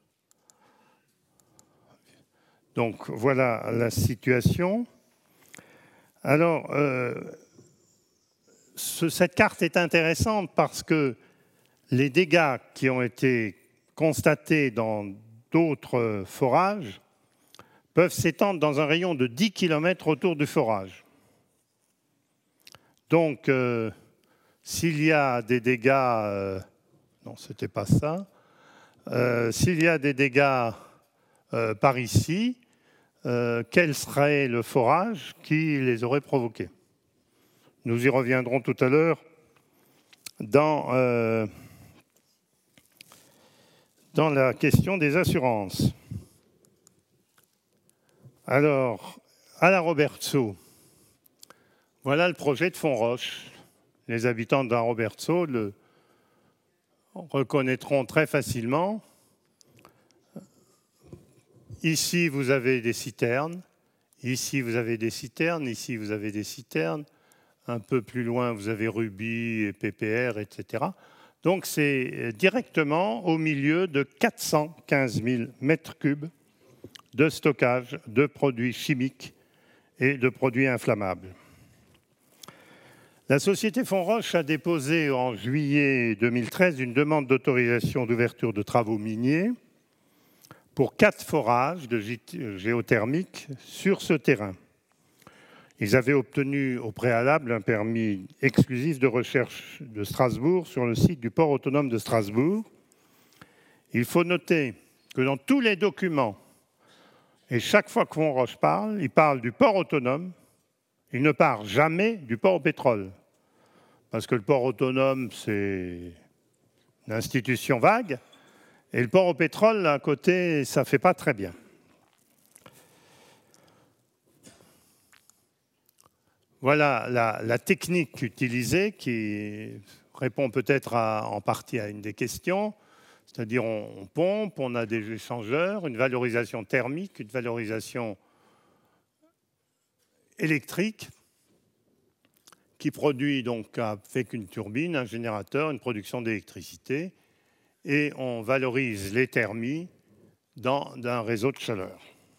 Donc, voilà la situation. Alors, euh, ce, cette carte est intéressante parce que les dégâts qui ont été constatés dans d'autres forages peuvent s'étendre dans un rayon de dix kilomètres autour du forage. Donc, euh, s'il y a des dégâts... Euh, non, ce n'était pas ça. Euh, s'il y a des dégâts euh, par ici, euh, quel serait le forage qui les aurait provoqués? Nous y reviendrons tout à l'heure dans, euh, dans la question des assurances. Alors, à la Robertso, voilà le projet de Fonroche. Les habitants de la Robertso le reconnaîtront très facilement. Ici, vous avez des citernes. Ici, vous avez des citernes. Ici, vous avez des citernes. Un peu plus loin, vous avez Ruby et P P R, et cetera. Donc, c'est directement au milieu de quatre cent quinze mille mètres cubes de stockage de produits chimiques et de produits inflammables. La société Fonroche a déposé en juillet deux mille treize une demande d'autorisation d'ouverture de travaux miniers pour quatre forages de géothermique sur ce terrain. Ils avaient obtenu au préalable un permis exclusif de recherche de Strasbourg sur le site du port autonome de Strasbourg. Il faut noter que dans tous les documents, et chaque fois que Fonroche parle, il parle du port autonome, il ne parle jamais du port au pétrole. Parce que le port autonome, c'est une institution vague, et le port au pétrole, à côté, ça ne fait pas très bien. Voilà la, la technique utilisée qui répond peut-être en partie à une des questions. C'est-à-dire on, on pompe, on a des échangeurs, une valorisation thermique, une valorisation électrique qui produit donc avec une turbine, un générateur, une production d'électricité, et on valorise les thermies dans un réseau de chaleur.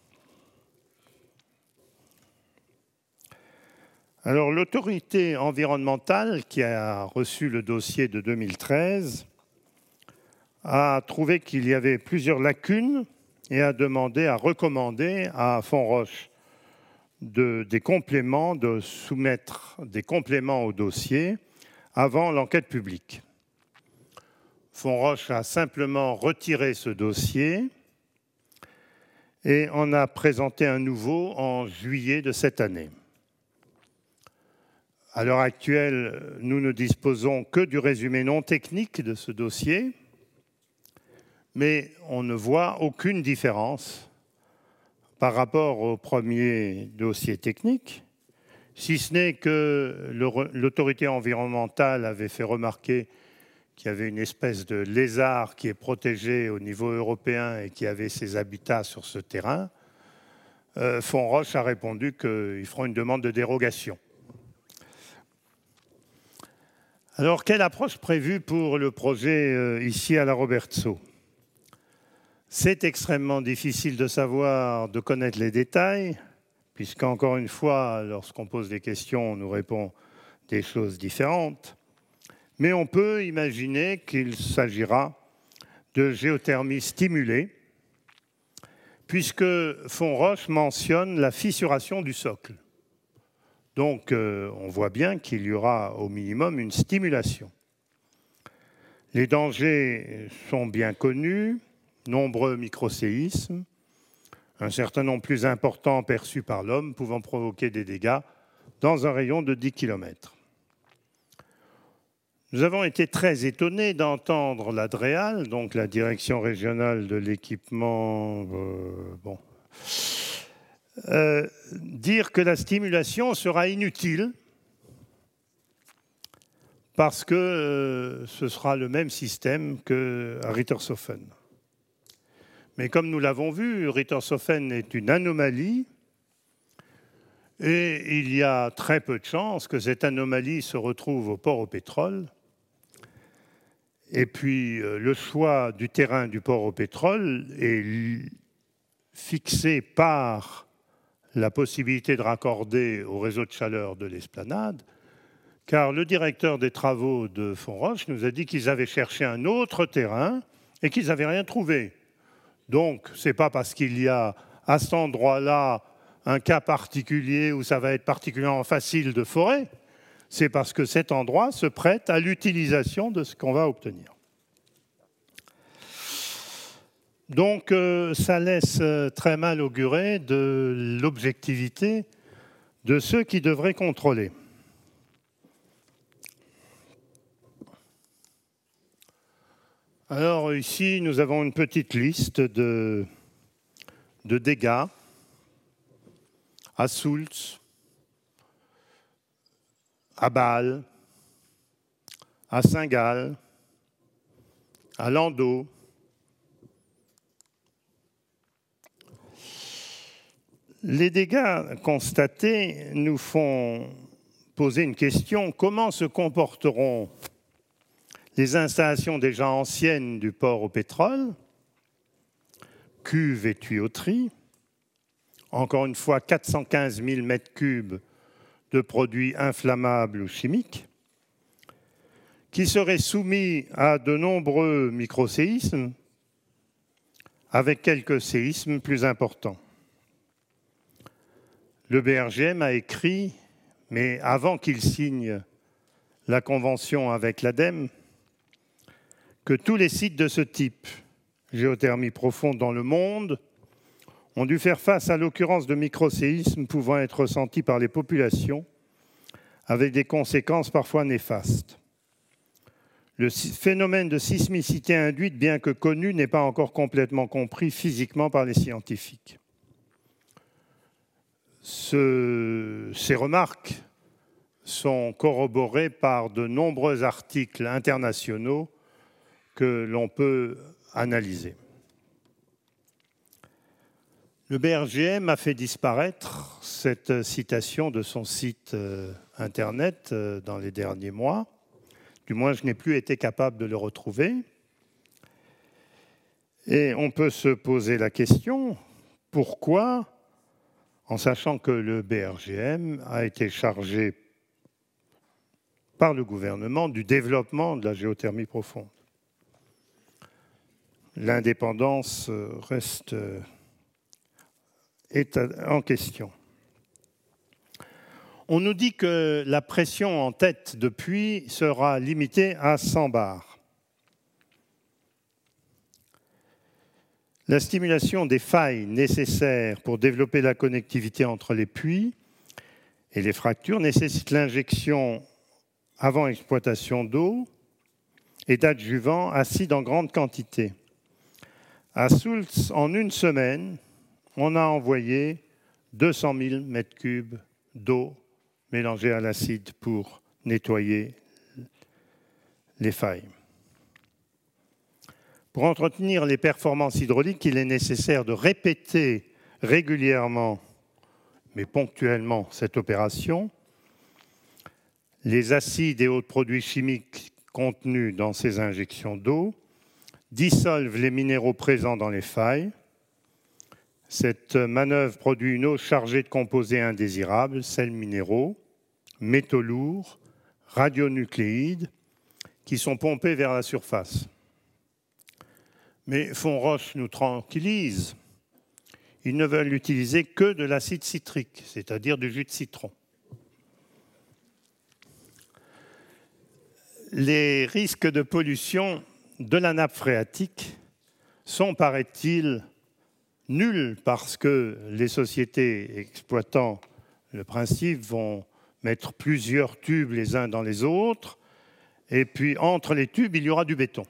Alors, l'autorité environnementale qui a reçu le dossier de deux mille treize a trouvé qu'il y avait plusieurs lacunes et a demandé, a recommandé à Fonroche de, des compléments, de soumettre des compléments au dossier avant l'enquête publique. Fonroche a simplement retiré ce dossier et en a présenté un nouveau en juillet de cette année. À l'heure actuelle, nous ne disposons que du résumé non technique de ce dossier, mais on ne voit aucune différence par rapport au premier dossier technique, si ce n'est que l'autorité environnementale avait fait remarquer qu'il y avait une espèce de lézard qui est protégé au niveau européen et qui avait ses habitats sur ce terrain. Euh, Fonroche a répondu qu'ils feront une demande de dérogation. Alors, quelle approche prévue pour le projet euh, ici à la Robertso? C'est extrêmement difficile de savoir, de connaître les détails, puisqu'encore une fois, lorsqu'on pose des questions, on nous répond des choses différentes. Mais on peut imaginer qu'il s'agira de géothermie stimulée, puisque Fonroche mentionne la fissuration du socle. Donc, euh, on voit bien qu'il y aura au minimum une stimulation. Les dangers sont bien connus, nombreux microséismes, un certain nombre plus important perçu par l'homme pouvant provoquer des dégâts dans un rayon de dix kilomètres. Nous avons été très étonnés d'entendre la DREAL, donc la Direction régionale de l'équipement, euh, bon, Euh, dire que la stimulation sera inutile parce que euh, ce sera le même système qu'à Rittershofen. Mais comme nous l'avons vu, Rittershofen est une anomalie et il y a très peu de chances que cette anomalie se retrouve au port au pétrole. Et puis euh, le choix du terrain du port au pétrole est fixé par la possibilité de raccorder au réseau de chaleur de l'Esplanade, car le directeur des travaux de Fonroche nous a dit qu'ils avaient cherché un autre terrain et qu'ils n'avaient rien trouvé. Donc, ce n'est pas parce qu'il y a à cet endroit-là un cas particulier où ça va être particulièrement facile de forer, c'est parce que cet endroit se prête à l'utilisation de ce qu'on va obtenir. Donc, euh, ça laisse très mal augurer de l'objectivité de ceux qui devraient contrôler. Alors ici, nous avons une petite liste de, de dégâts à Soultz, à Bâle, à Saint-Gall, à Landau. Les dégâts constatés nous font poser une question. Comment se comporteront les installations déjà anciennes du port au pétrole, cuves et tuyauteries, encore une fois quatre cent quinze mille mètres cubes de produits inflammables ou chimiques, qui seraient soumis à de nombreux microséismes, avec quelques séismes plus importants. Le B R G M a écrit, mais avant qu'il signe la convention avec l'ADEME, que tous les sites de ce type, géothermie profonde dans le monde, ont dû faire face à l'occurrence de microséismes pouvant être ressentis par les populations, avec des conséquences parfois néfastes. Le phénomène de sismicité induite, bien que connu, n'est pas encore complètement compris physiquement par les scientifiques. Ce, ces remarques sont corroborées par de nombreux articles internationaux que l'on peut analyser. Le B R G M a fait disparaître cette citation de son site Internet dans les derniers mois. Du moins, je n'ai plus été capable de le retrouver. Et on peut se poser la question, pourquoi, en sachant que le B R G M a été chargé par le gouvernement du développement de la géothermie profonde? L'indépendance reste est en question. On nous dit que la pression en tête de puits sera limitée à cent bars. La stimulation des failles nécessaires pour développer la connectivité entre les puits et les fractures nécessite l'injection avant exploitation d'eau et d'adjuvants acides en grande quantité. À Soultz, en une semaine, on a envoyé deux cent mille mètres cubes d'eau mélangée à l'acide pour nettoyer les failles. Pour entretenir les performances hydrauliques, il est nécessaire de répéter régulièrement, mais ponctuellement, cette opération. Les acides et autres produits chimiques contenus dans ces injections d'eau dissolvent les minéraux présents dans les failles. Cette manœuvre produit une eau chargée de composés indésirables, sels minéraux, métaux lourds, radionucléides, qui sont pompés vers la surface. Mais Fonroche nous tranquillise. Ils ne veulent utiliser que de l'acide citrique, c'est-à-dire du jus de citron. Les risques de pollution de la nappe phréatique sont, paraît-il, nuls parce que les sociétés exploitant le principe vont mettre plusieurs tubes les uns dans les autres, et puis entre les tubes, il y aura du béton.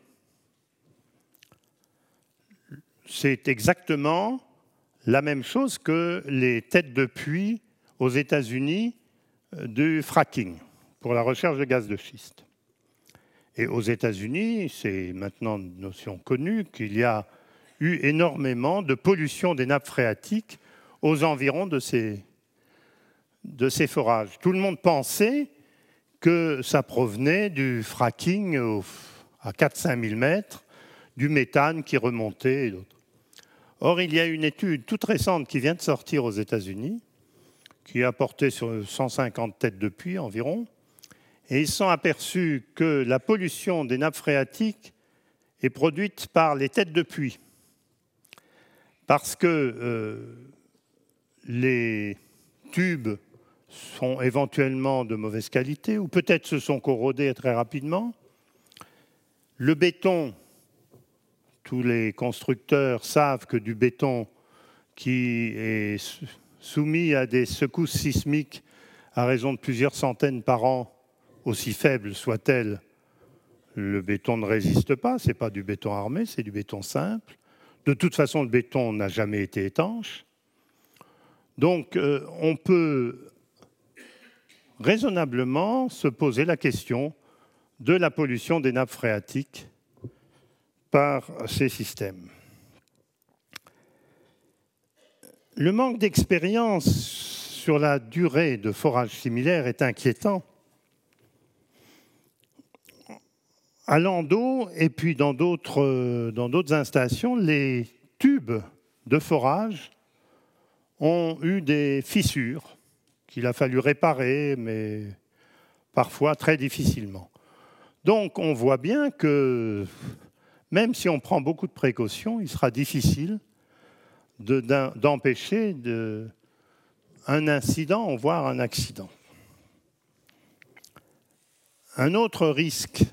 C'est exactement la même chose que les têtes de puits aux États-Unis du fracking pour la recherche de gaz de schiste. Et aux États-Unis, c'est maintenant une notion connue qu'il y a eu énormément de pollution des nappes phréatiques aux environs de ces, de ces forages. Tout le monde pensait que ça provenait du fracking au, à quatre à cinq mille mètres, du méthane qui remontait et d'autres. Or, il y a une étude toute récente qui vient de sortir aux États-Unis, qui a porté sur cent cinquante têtes de puits environ, et ils se sont aperçus que la pollution des nappes phréatiques est produite par les têtes de puits. Parce que euh, les tubes sont éventuellement de mauvaise qualité, ou peut-être se sont corrodés très rapidement. Le béton, tous les constructeurs savent que du béton qui est soumis à des secousses sismiques à raison de plusieurs centaines par an, aussi faibles soient-elles, le béton ne résiste pas, ce n'est pas du béton armé, c'est du béton simple. De toute façon, le béton n'a jamais été étanche. Donc, euh, on peut raisonnablement se poser la question de la pollution des nappes phréatiques par ces systèmes. Le manque d'expérience sur la durée de forage similaire est inquiétant. À Landau et puis dans d'autres, dans d'autres installations, les tubes de forage ont eu des fissures qu'il a fallu réparer, mais parfois très difficilement. Donc on voit bien que même si on prend beaucoup de précautions, il sera difficile de, d'empêcher de, un incident, voire un accident. Un autre risque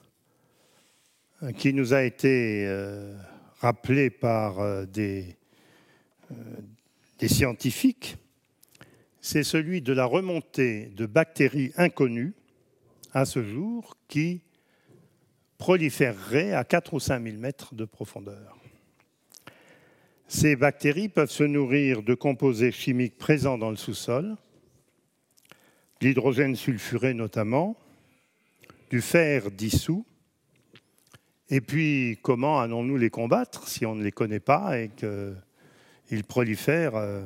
qui nous a été euh, rappelé par euh, des, euh, des scientifiques, c'est celui de la remontée de bactéries inconnues à ce jour qui proliféreraient à quatre ou cinq mille mètres de profondeur. Ces bactéries peuvent se nourrir de composés chimiques présents dans le sous-sol, l'hydrogène sulfuré notamment, du fer dissous. Et puis, comment allons-nous les combattre si on ne les connaît pas et qu'ils prolifèrent? euh,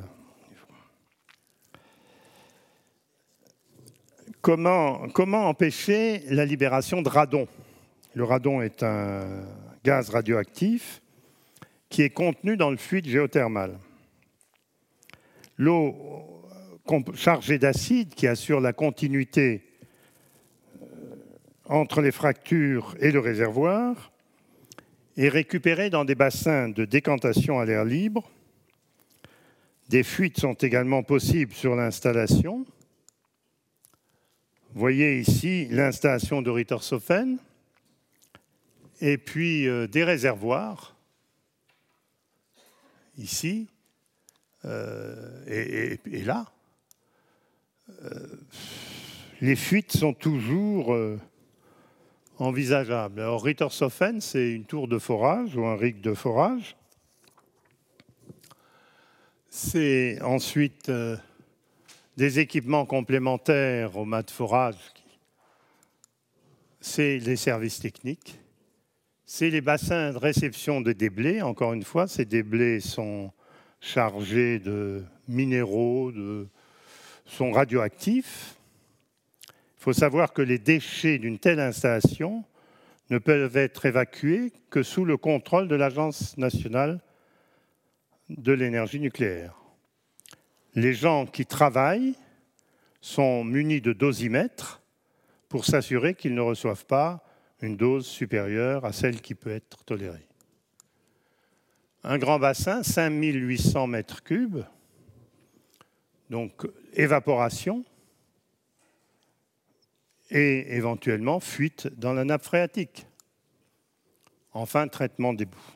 Comment, comment empêcher la libération de radon? Le radon est un gaz radioactif qui est contenu dans le fluide géothermal. L'eau chargée d'acide qui assure la continuité entre les fractures et le réservoir est récupérée dans des bassins de décantation à l'air libre. Des fuites sont également possibles sur l'installation. Vous voyez ici l'installation de Rittershofen et puis euh, des réservoirs, ici euh, et, et, et là. Euh, les fuites sont toujours euh, envisageables. Alors Rittershofen, c'est une tour de forage ou un rig de forage. C'est ensuite euh, des équipements complémentaires au mât de forage. C'est les services techniques. C'est les bassins de réception de déblais. Encore une fois, ces déblais sont chargés de minéraux, de, sont radioactifs. Il faut savoir que les déchets d'une telle installation ne peuvent être évacués que sous le contrôle de l'Agence nationale de l'énergie nucléaire. Les gens qui travaillent sont munis de dosimètres pour s'assurer qu'ils ne reçoivent pas une dose supérieure à celle qui peut être tolérée. Un grand bassin, cinq mille huit cents mètres cubes, donc évaporation et éventuellement fuite dans la nappe phréatique. Enfin, traitement des boues.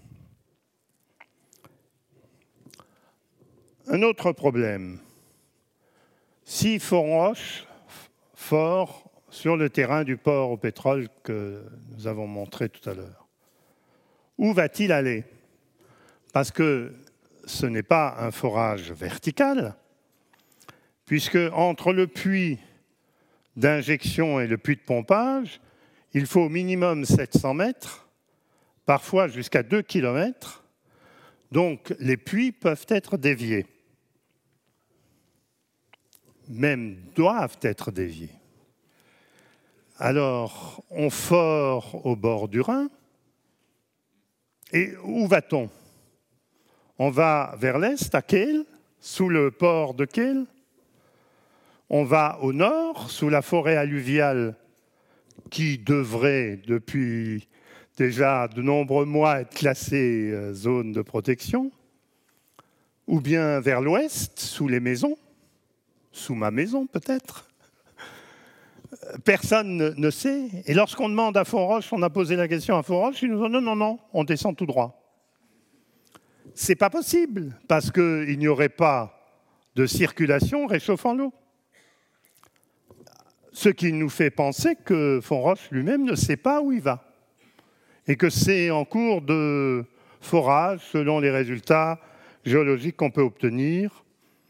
Un autre problème. Si Fonroche, fort sur le terrain du port au pétrole que nous avons montré tout à l'heure, où va-t-il aller? Parce que ce n'est pas un forage vertical, puisque entre le puits d'injection et le puits de pompage, il faut au minimum sept cents mètres, parfois jusqu'à deux kilomètres. Donc les puits peuvent être déviés, même doivent être déviés. Alors, on fore au bord du Rhin. Et où va-t-on? On va vers l'est, à Kehl, sous le port de Kehl. On va au nord, sous la forêt alluviale qui devrait, depuis déjà de nombreux mois être classé euh, zone de protection, ou bien vers l'ouest, sous les maisons, sous ma maison peut-être. Personne ne, ne sait. Et lorsqu'on demande à Fonroche, on a posé la question à Fonroche, ils nous ont dit non, non, non, on descend tout droit. C'est pas possible, parce qu'il n'y aurait pas de circulation réchauffant l'eau. Ce qui nous fait penser que Fonroche lui-même ne sait pas où il va. Et que c'est en cours de forage, selon les résultats géologiques qu'on peut obtenir.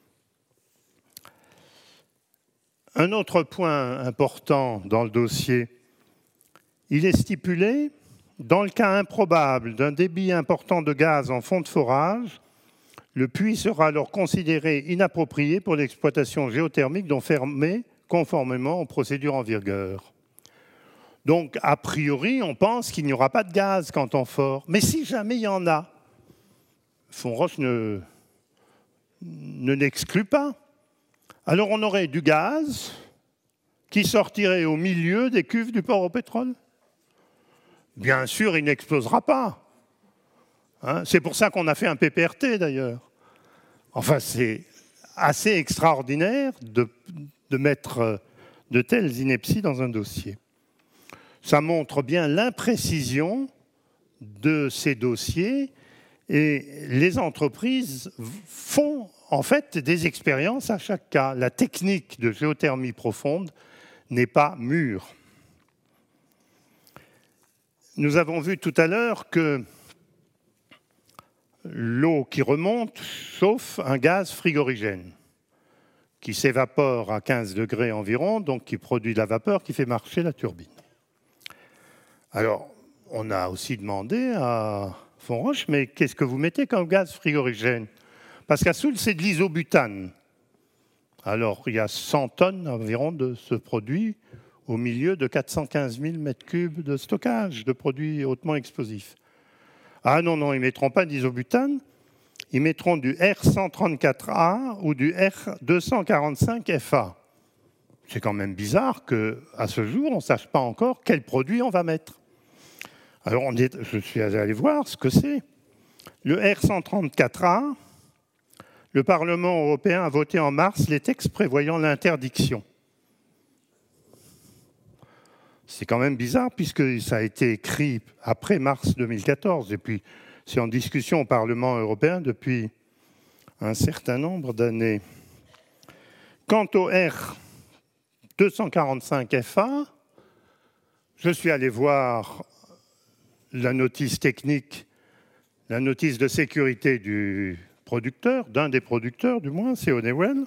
Un autre point important dans le dossier, il est stipulé, dans le cas improbable d'un débit important de gaz en fond de forage, le puits sera alors considéré inapproprié pour l'exploitation géothermique dont fermé conformément aux procédures en vigueur. Donc, a priori, on pense qu'il n'y aura pas de gaz quand on fore. Mais si jamais il y en a, Fonroche ne, ne l'exclut pas. Alors on aurait du gaz qui sortirait au milieu des cuves du port au pétrole. Bien sûr, il n'explosera pas. Hein, c'est pour ça qu'on a fait un P P R T d'ailleurs. Enfin, c'est assez extraordinaire de, de mettre de telles inepties dans un dossier. Ça montre bien l'imprécision de ces dossiers et les entreprises font en fait des expériences à chaque cas. La technique de géothermie profonde n'est pas mûre. Nous avons vu tout à l'heure que l'eau qui remonte chauffe un gaz frigorigène qui s'évapore à quinze degrés environ, donc qui produit de la vapeur qui fait marcher la turbine. Alors, on a aussi demandé à Fonroche, mais qu'est-ce que vous mettez comme gaz frigorigène? Parce qu'à Soule, c'est de l'isobutane. Alors, il y a cent tonnes environ de ce produit au milieu de quatre cent quinze mille mètres cubes de stockage de produits hautement explosifs. Ah non, non, ils ne mettront pas d'isobutane, ils mettront du R cent trente-quatre A ou du R deux cent quarante-cinq F A. C'est quand même bizarre qu'à ce jour, on ne sache pas encore quel produit on va mettre. Alors, on est, je suis allé voir ce que c'est. Le R cent trente-quatre A, le Parlement européen a voté en mars les textes prévoyant l'interdiction. C'est quand même bizarre puisque ça a été écrit après mars deux mille quatorze et puis c'est en discussion au Parlement européen depuis un certain nombre d'années. Quant au R deux cent quarante-cinq F A, je suis allé voir la notice technique, la notice de sécurité du producteur, d'un des producteurs du moins, c'est Honeywell.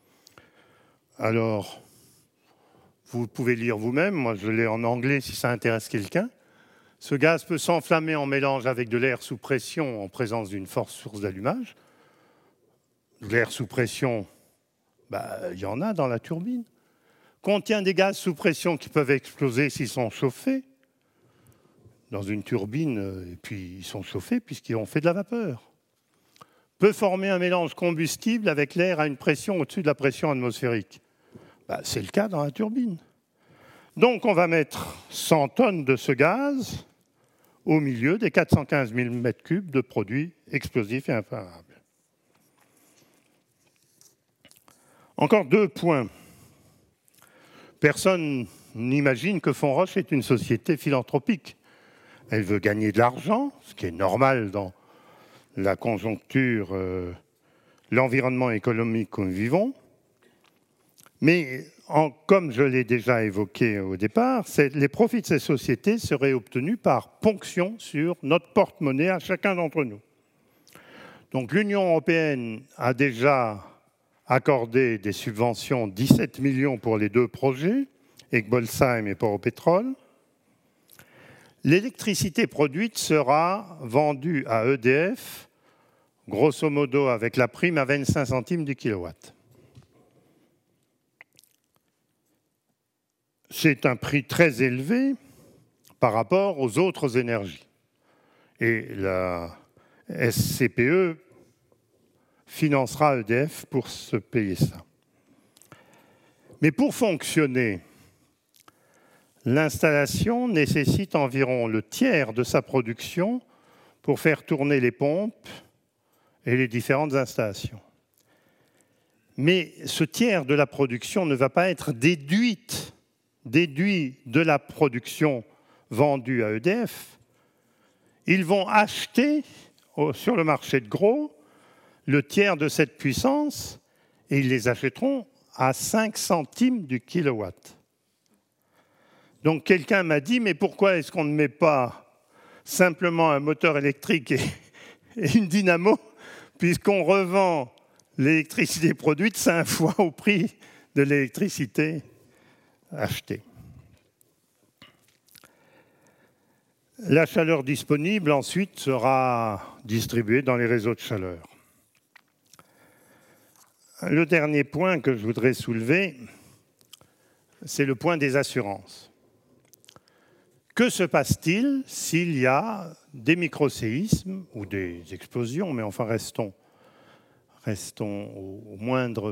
Alors, vous pouvez lire vous-même, moi je l'ai en anglais si ça intéresse quelqu'un. Ce gaz peut s'enflammer en mélange avec de l'air sous pression en présence d'une forte source d'allumage. L'air sous pression, bah, il y en a dans la turbine. Contient des gaz sous pression qui peuvent exploser s'ils sont chauffés dans une turbine, et puis ils sont chauffés puisqu'ils ont fait de la vapeur. Peut former un mélange combustible avec l'air à une pression au-dessus de la pression atmosphérique. Bah, c'est le cas dans la turbine. Donc on va mettre cent tonnes de ce gaz au milieu des quatre cent quinze mille mètres cubes de produits explosifs et inflammables. Encore deux points. Personne n'imagine que Fonroche est une société philanthropique. Elle veut gagner de l'argent, ce qui est normal dans la conjoncture, euh, l'environnement économique que nous vivons. Mais en, comme je l'ai déjà évoqué au départ, les profits de ces sociétés seraient obtenus par ponction sur notre porte-monnaie à chacun d'entre nous. Donc l'Union européenne a déjà accordé des subventions, dix-sept millions pour les deux projets, Egbolsheim et Port au pétrole. L'électricité produite sera vendue à E D F, grosso modo avec la prime à vingt-cinq centimes du kilowatt. C'est un prix très élevé par rapport aux autres énergies. Et la S C P E financera E D F pour se payer ça. Mais pour fonctionner, L'installation nécessite environ le tiers de sa production pour faire tourner les pompes et les différentes installations. Mais ce tiers de la production ne va pas être déduite, déduit de la production vendue à E D F. Ils vont acheter sur le marché de gros le tiers de cette puissance et ils les achèteront à cinq centimes du kilowatt. Donc quelqu'un m'a dit, mais pourquoi est-ce qu'on ne met pas simplement un moteur électrique et, et une dynamo, puisqu'on revend l'électricité produite cinq fois au prix de l'électricité achetée. La chaleur disponible, ensuite, sera distribuée dans les réseaux de chaleur. Le dernier point que je voudrais soulever, c'est le point des assurances. Que se passe-t-il s'il y a des microséismes ou des explosions, mais enfin restons, restons au moindre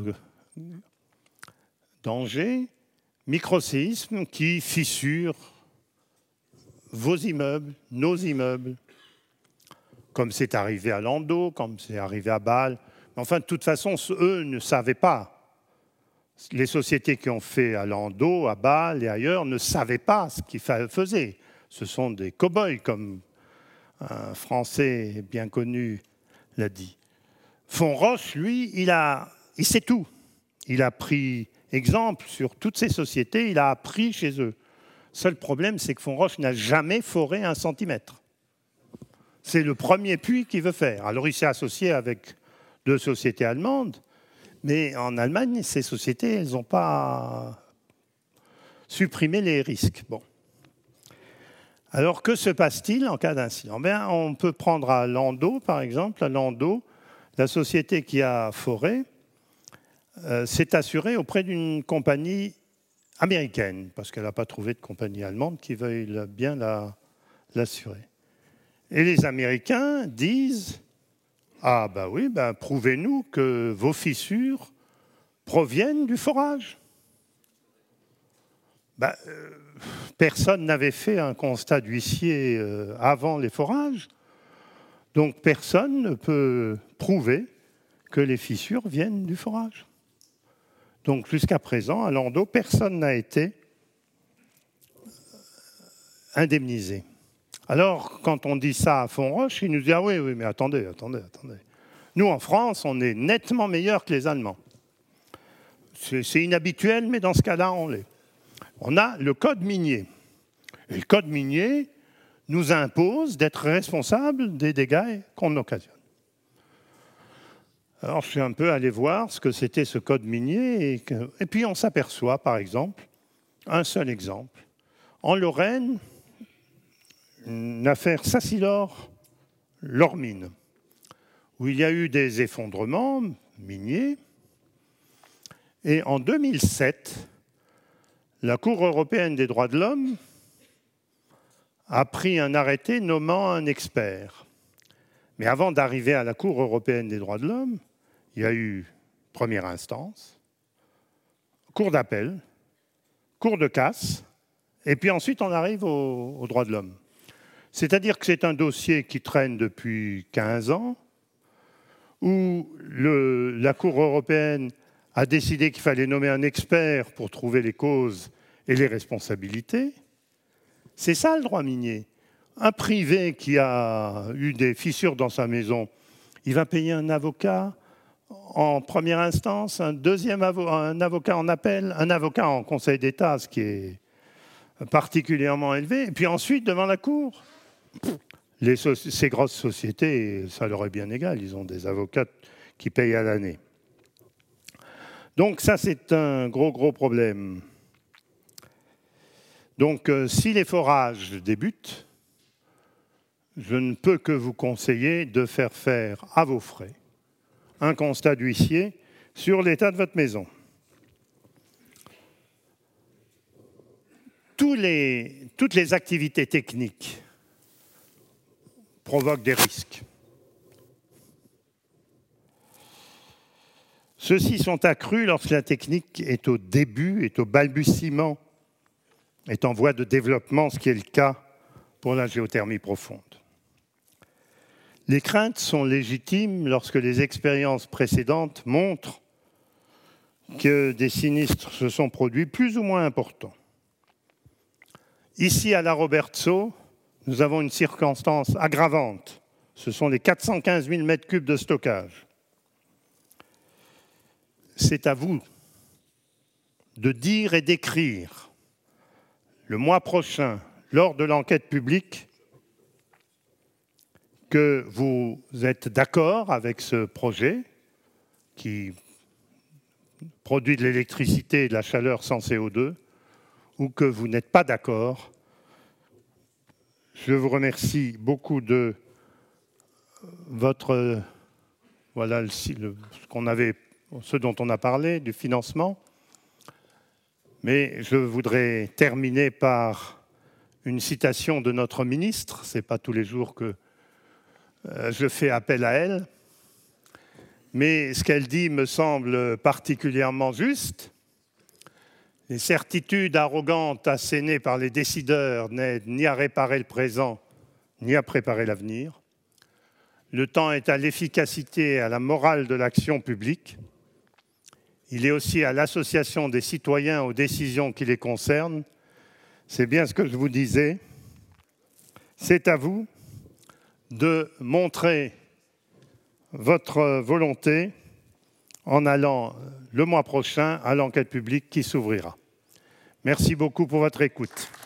danger, microséismes qui fissurent vos immeubles, nos immeubles, comme c'est arrivé à Landau, comme c'est arrivé à Bâle. Enfin, de toute façon, eux ne savaient pas. Les sociétés qui ont fait à Landau, à Bâle et ailleurs ne savaient pas ce qu'ils faisaient. Ce sont des cow-boys, comme un Français bien connu l'a dit. Fonroche, lui, il, a, il sait tout. Il a pris exemple sur toutes ces sociétés, il a appris chez eux. Seul problème, c'est que Fonroche n'a jamais foré un centimètre. C'est le premier puits qu'il veut faire. Alors, il s'est associé avec deux sociétés allemandes, mais en Allemagne, ces sociétés, elles n'ont pas supprimé les risques. Bon. Alors, que se passe-t-il en cas d'incident? Bien, on peut prendre à Landau, par exemple. À Landau, la société qui a foré euh, s'est assurée auprès d'une compagnie américaine, parce qu'elle n'a pas trouvé de compagnie allemande qui veuille bien la, l'assurer. Et les Américains disent « Ah ben oui, ben prouvez-nous que vos fissures proviennent du forage. » Ben, euh, personne n'avait fait un constat d'huissier euh, avant les forages, donc personne ne peut prouver que les fissures viennent du forage. Donc jusqu'à présent, à Landau, personne n'a été indemnisé. Alors, quand on dit ça à Fonroche, il nous dit « Ah oui, oui, mais attendez, attendez, attendez. Nous, en France, on est nettement meilleurs que les Allemands. C'est, c'est inhabituel, mais dans ce cas-là, on l'est. On a le code minier. Et le code minier nous impose d'être responsable des dégâts qu'on occasionne. » Alors, je suis un peu allé voir ce que c'était ce code minier. Et, que, et puis, on s'aperçoit, par exemple, un seul exemple. En Lorraine, une affaire Sassilor-Lormine, où il y a eu des effondrements miniers. Et en deux mille sept, la Cour européenne des droits de l'homme a pris un arrêté nommant un expert. Mais avant d'arriver à la Cour européenne des droits de l'homme, il y a eu première instance, cour d'appel, cour de casse, et puis ensuite on arrive aux, aux droits de l'homme. C'est-à-dire que c'est un dossier qui traîne depuis quinze ans, où le, la Cour européenne a décidé qu'il fallait nommer un expert pour trouver les causes et les responsabilités. C'est ça le droit minier. Un privé qui a eu des fissures dans sa maison, il va payer un avocat en première instance, un deuxième avo- un avocat en appel, un avocat en Conseil d'État, ce qui est particulièrement élevé, et puis ensuite devant la Cour. Les so- ces grosses sociétés, ça leur est bien égal, ils ont des avocats qui payent à l'année. Donc ça, c'est un gros, gros problème. Donc euh, si les forages débutent, je ne peux que vous conseiller de faire faire à vos frais un constat d'huissier sur l'état de votre maison. Tous les, toutes les activités techniques provoquent des risques. Ceux-ci sont accrus lorsque la technique est au début, est au balbutiement est en voie de développement, ce qui est le cas pour la géothermie profonde. Les craintes sont légitimes lorsque les expériences précédentes montrent que des sinistres se sont produits plus ou moins importants. Ici, à la Robertso, nous avons une circonstance aggravante. Ce sont les quatre cent quinze mille mètres cubes de stockage. C'est à vous de dire et d'écrire le mois prochain, lors de l'enquête publique, que vous êtes d'accord avec ce projet qui produit de l'électricité et de la chaleur sans C O deux, ou que vous n'êtes pas d'accord. Je vous remercie beaucoup de votre, voilà le, le, ce qu'on avait, ce dont on a parlé, du financement. Mais je voudrais terminer par une citation de notre ministre. Ce n'est pas tous les jours que euh, je fais appel à elle. Mais ce qu'elle dit me semble particulièrement juste. Les certitudes arrogantes assénées par les décideurs n'aident ni à réparer le présent, ni à préparer l'avenir. Le temps est à l'efficacité et à la morale de l'action publique. Il est aussi à l'association des citoyens aux décisions qui les concernent. C'est bien ce que je vous disais. C'est à vous de montrer votre volonté en allant le mois prochain à l'enquête publique qui s'ouvrira. Merci beaucoup pour votre écoute.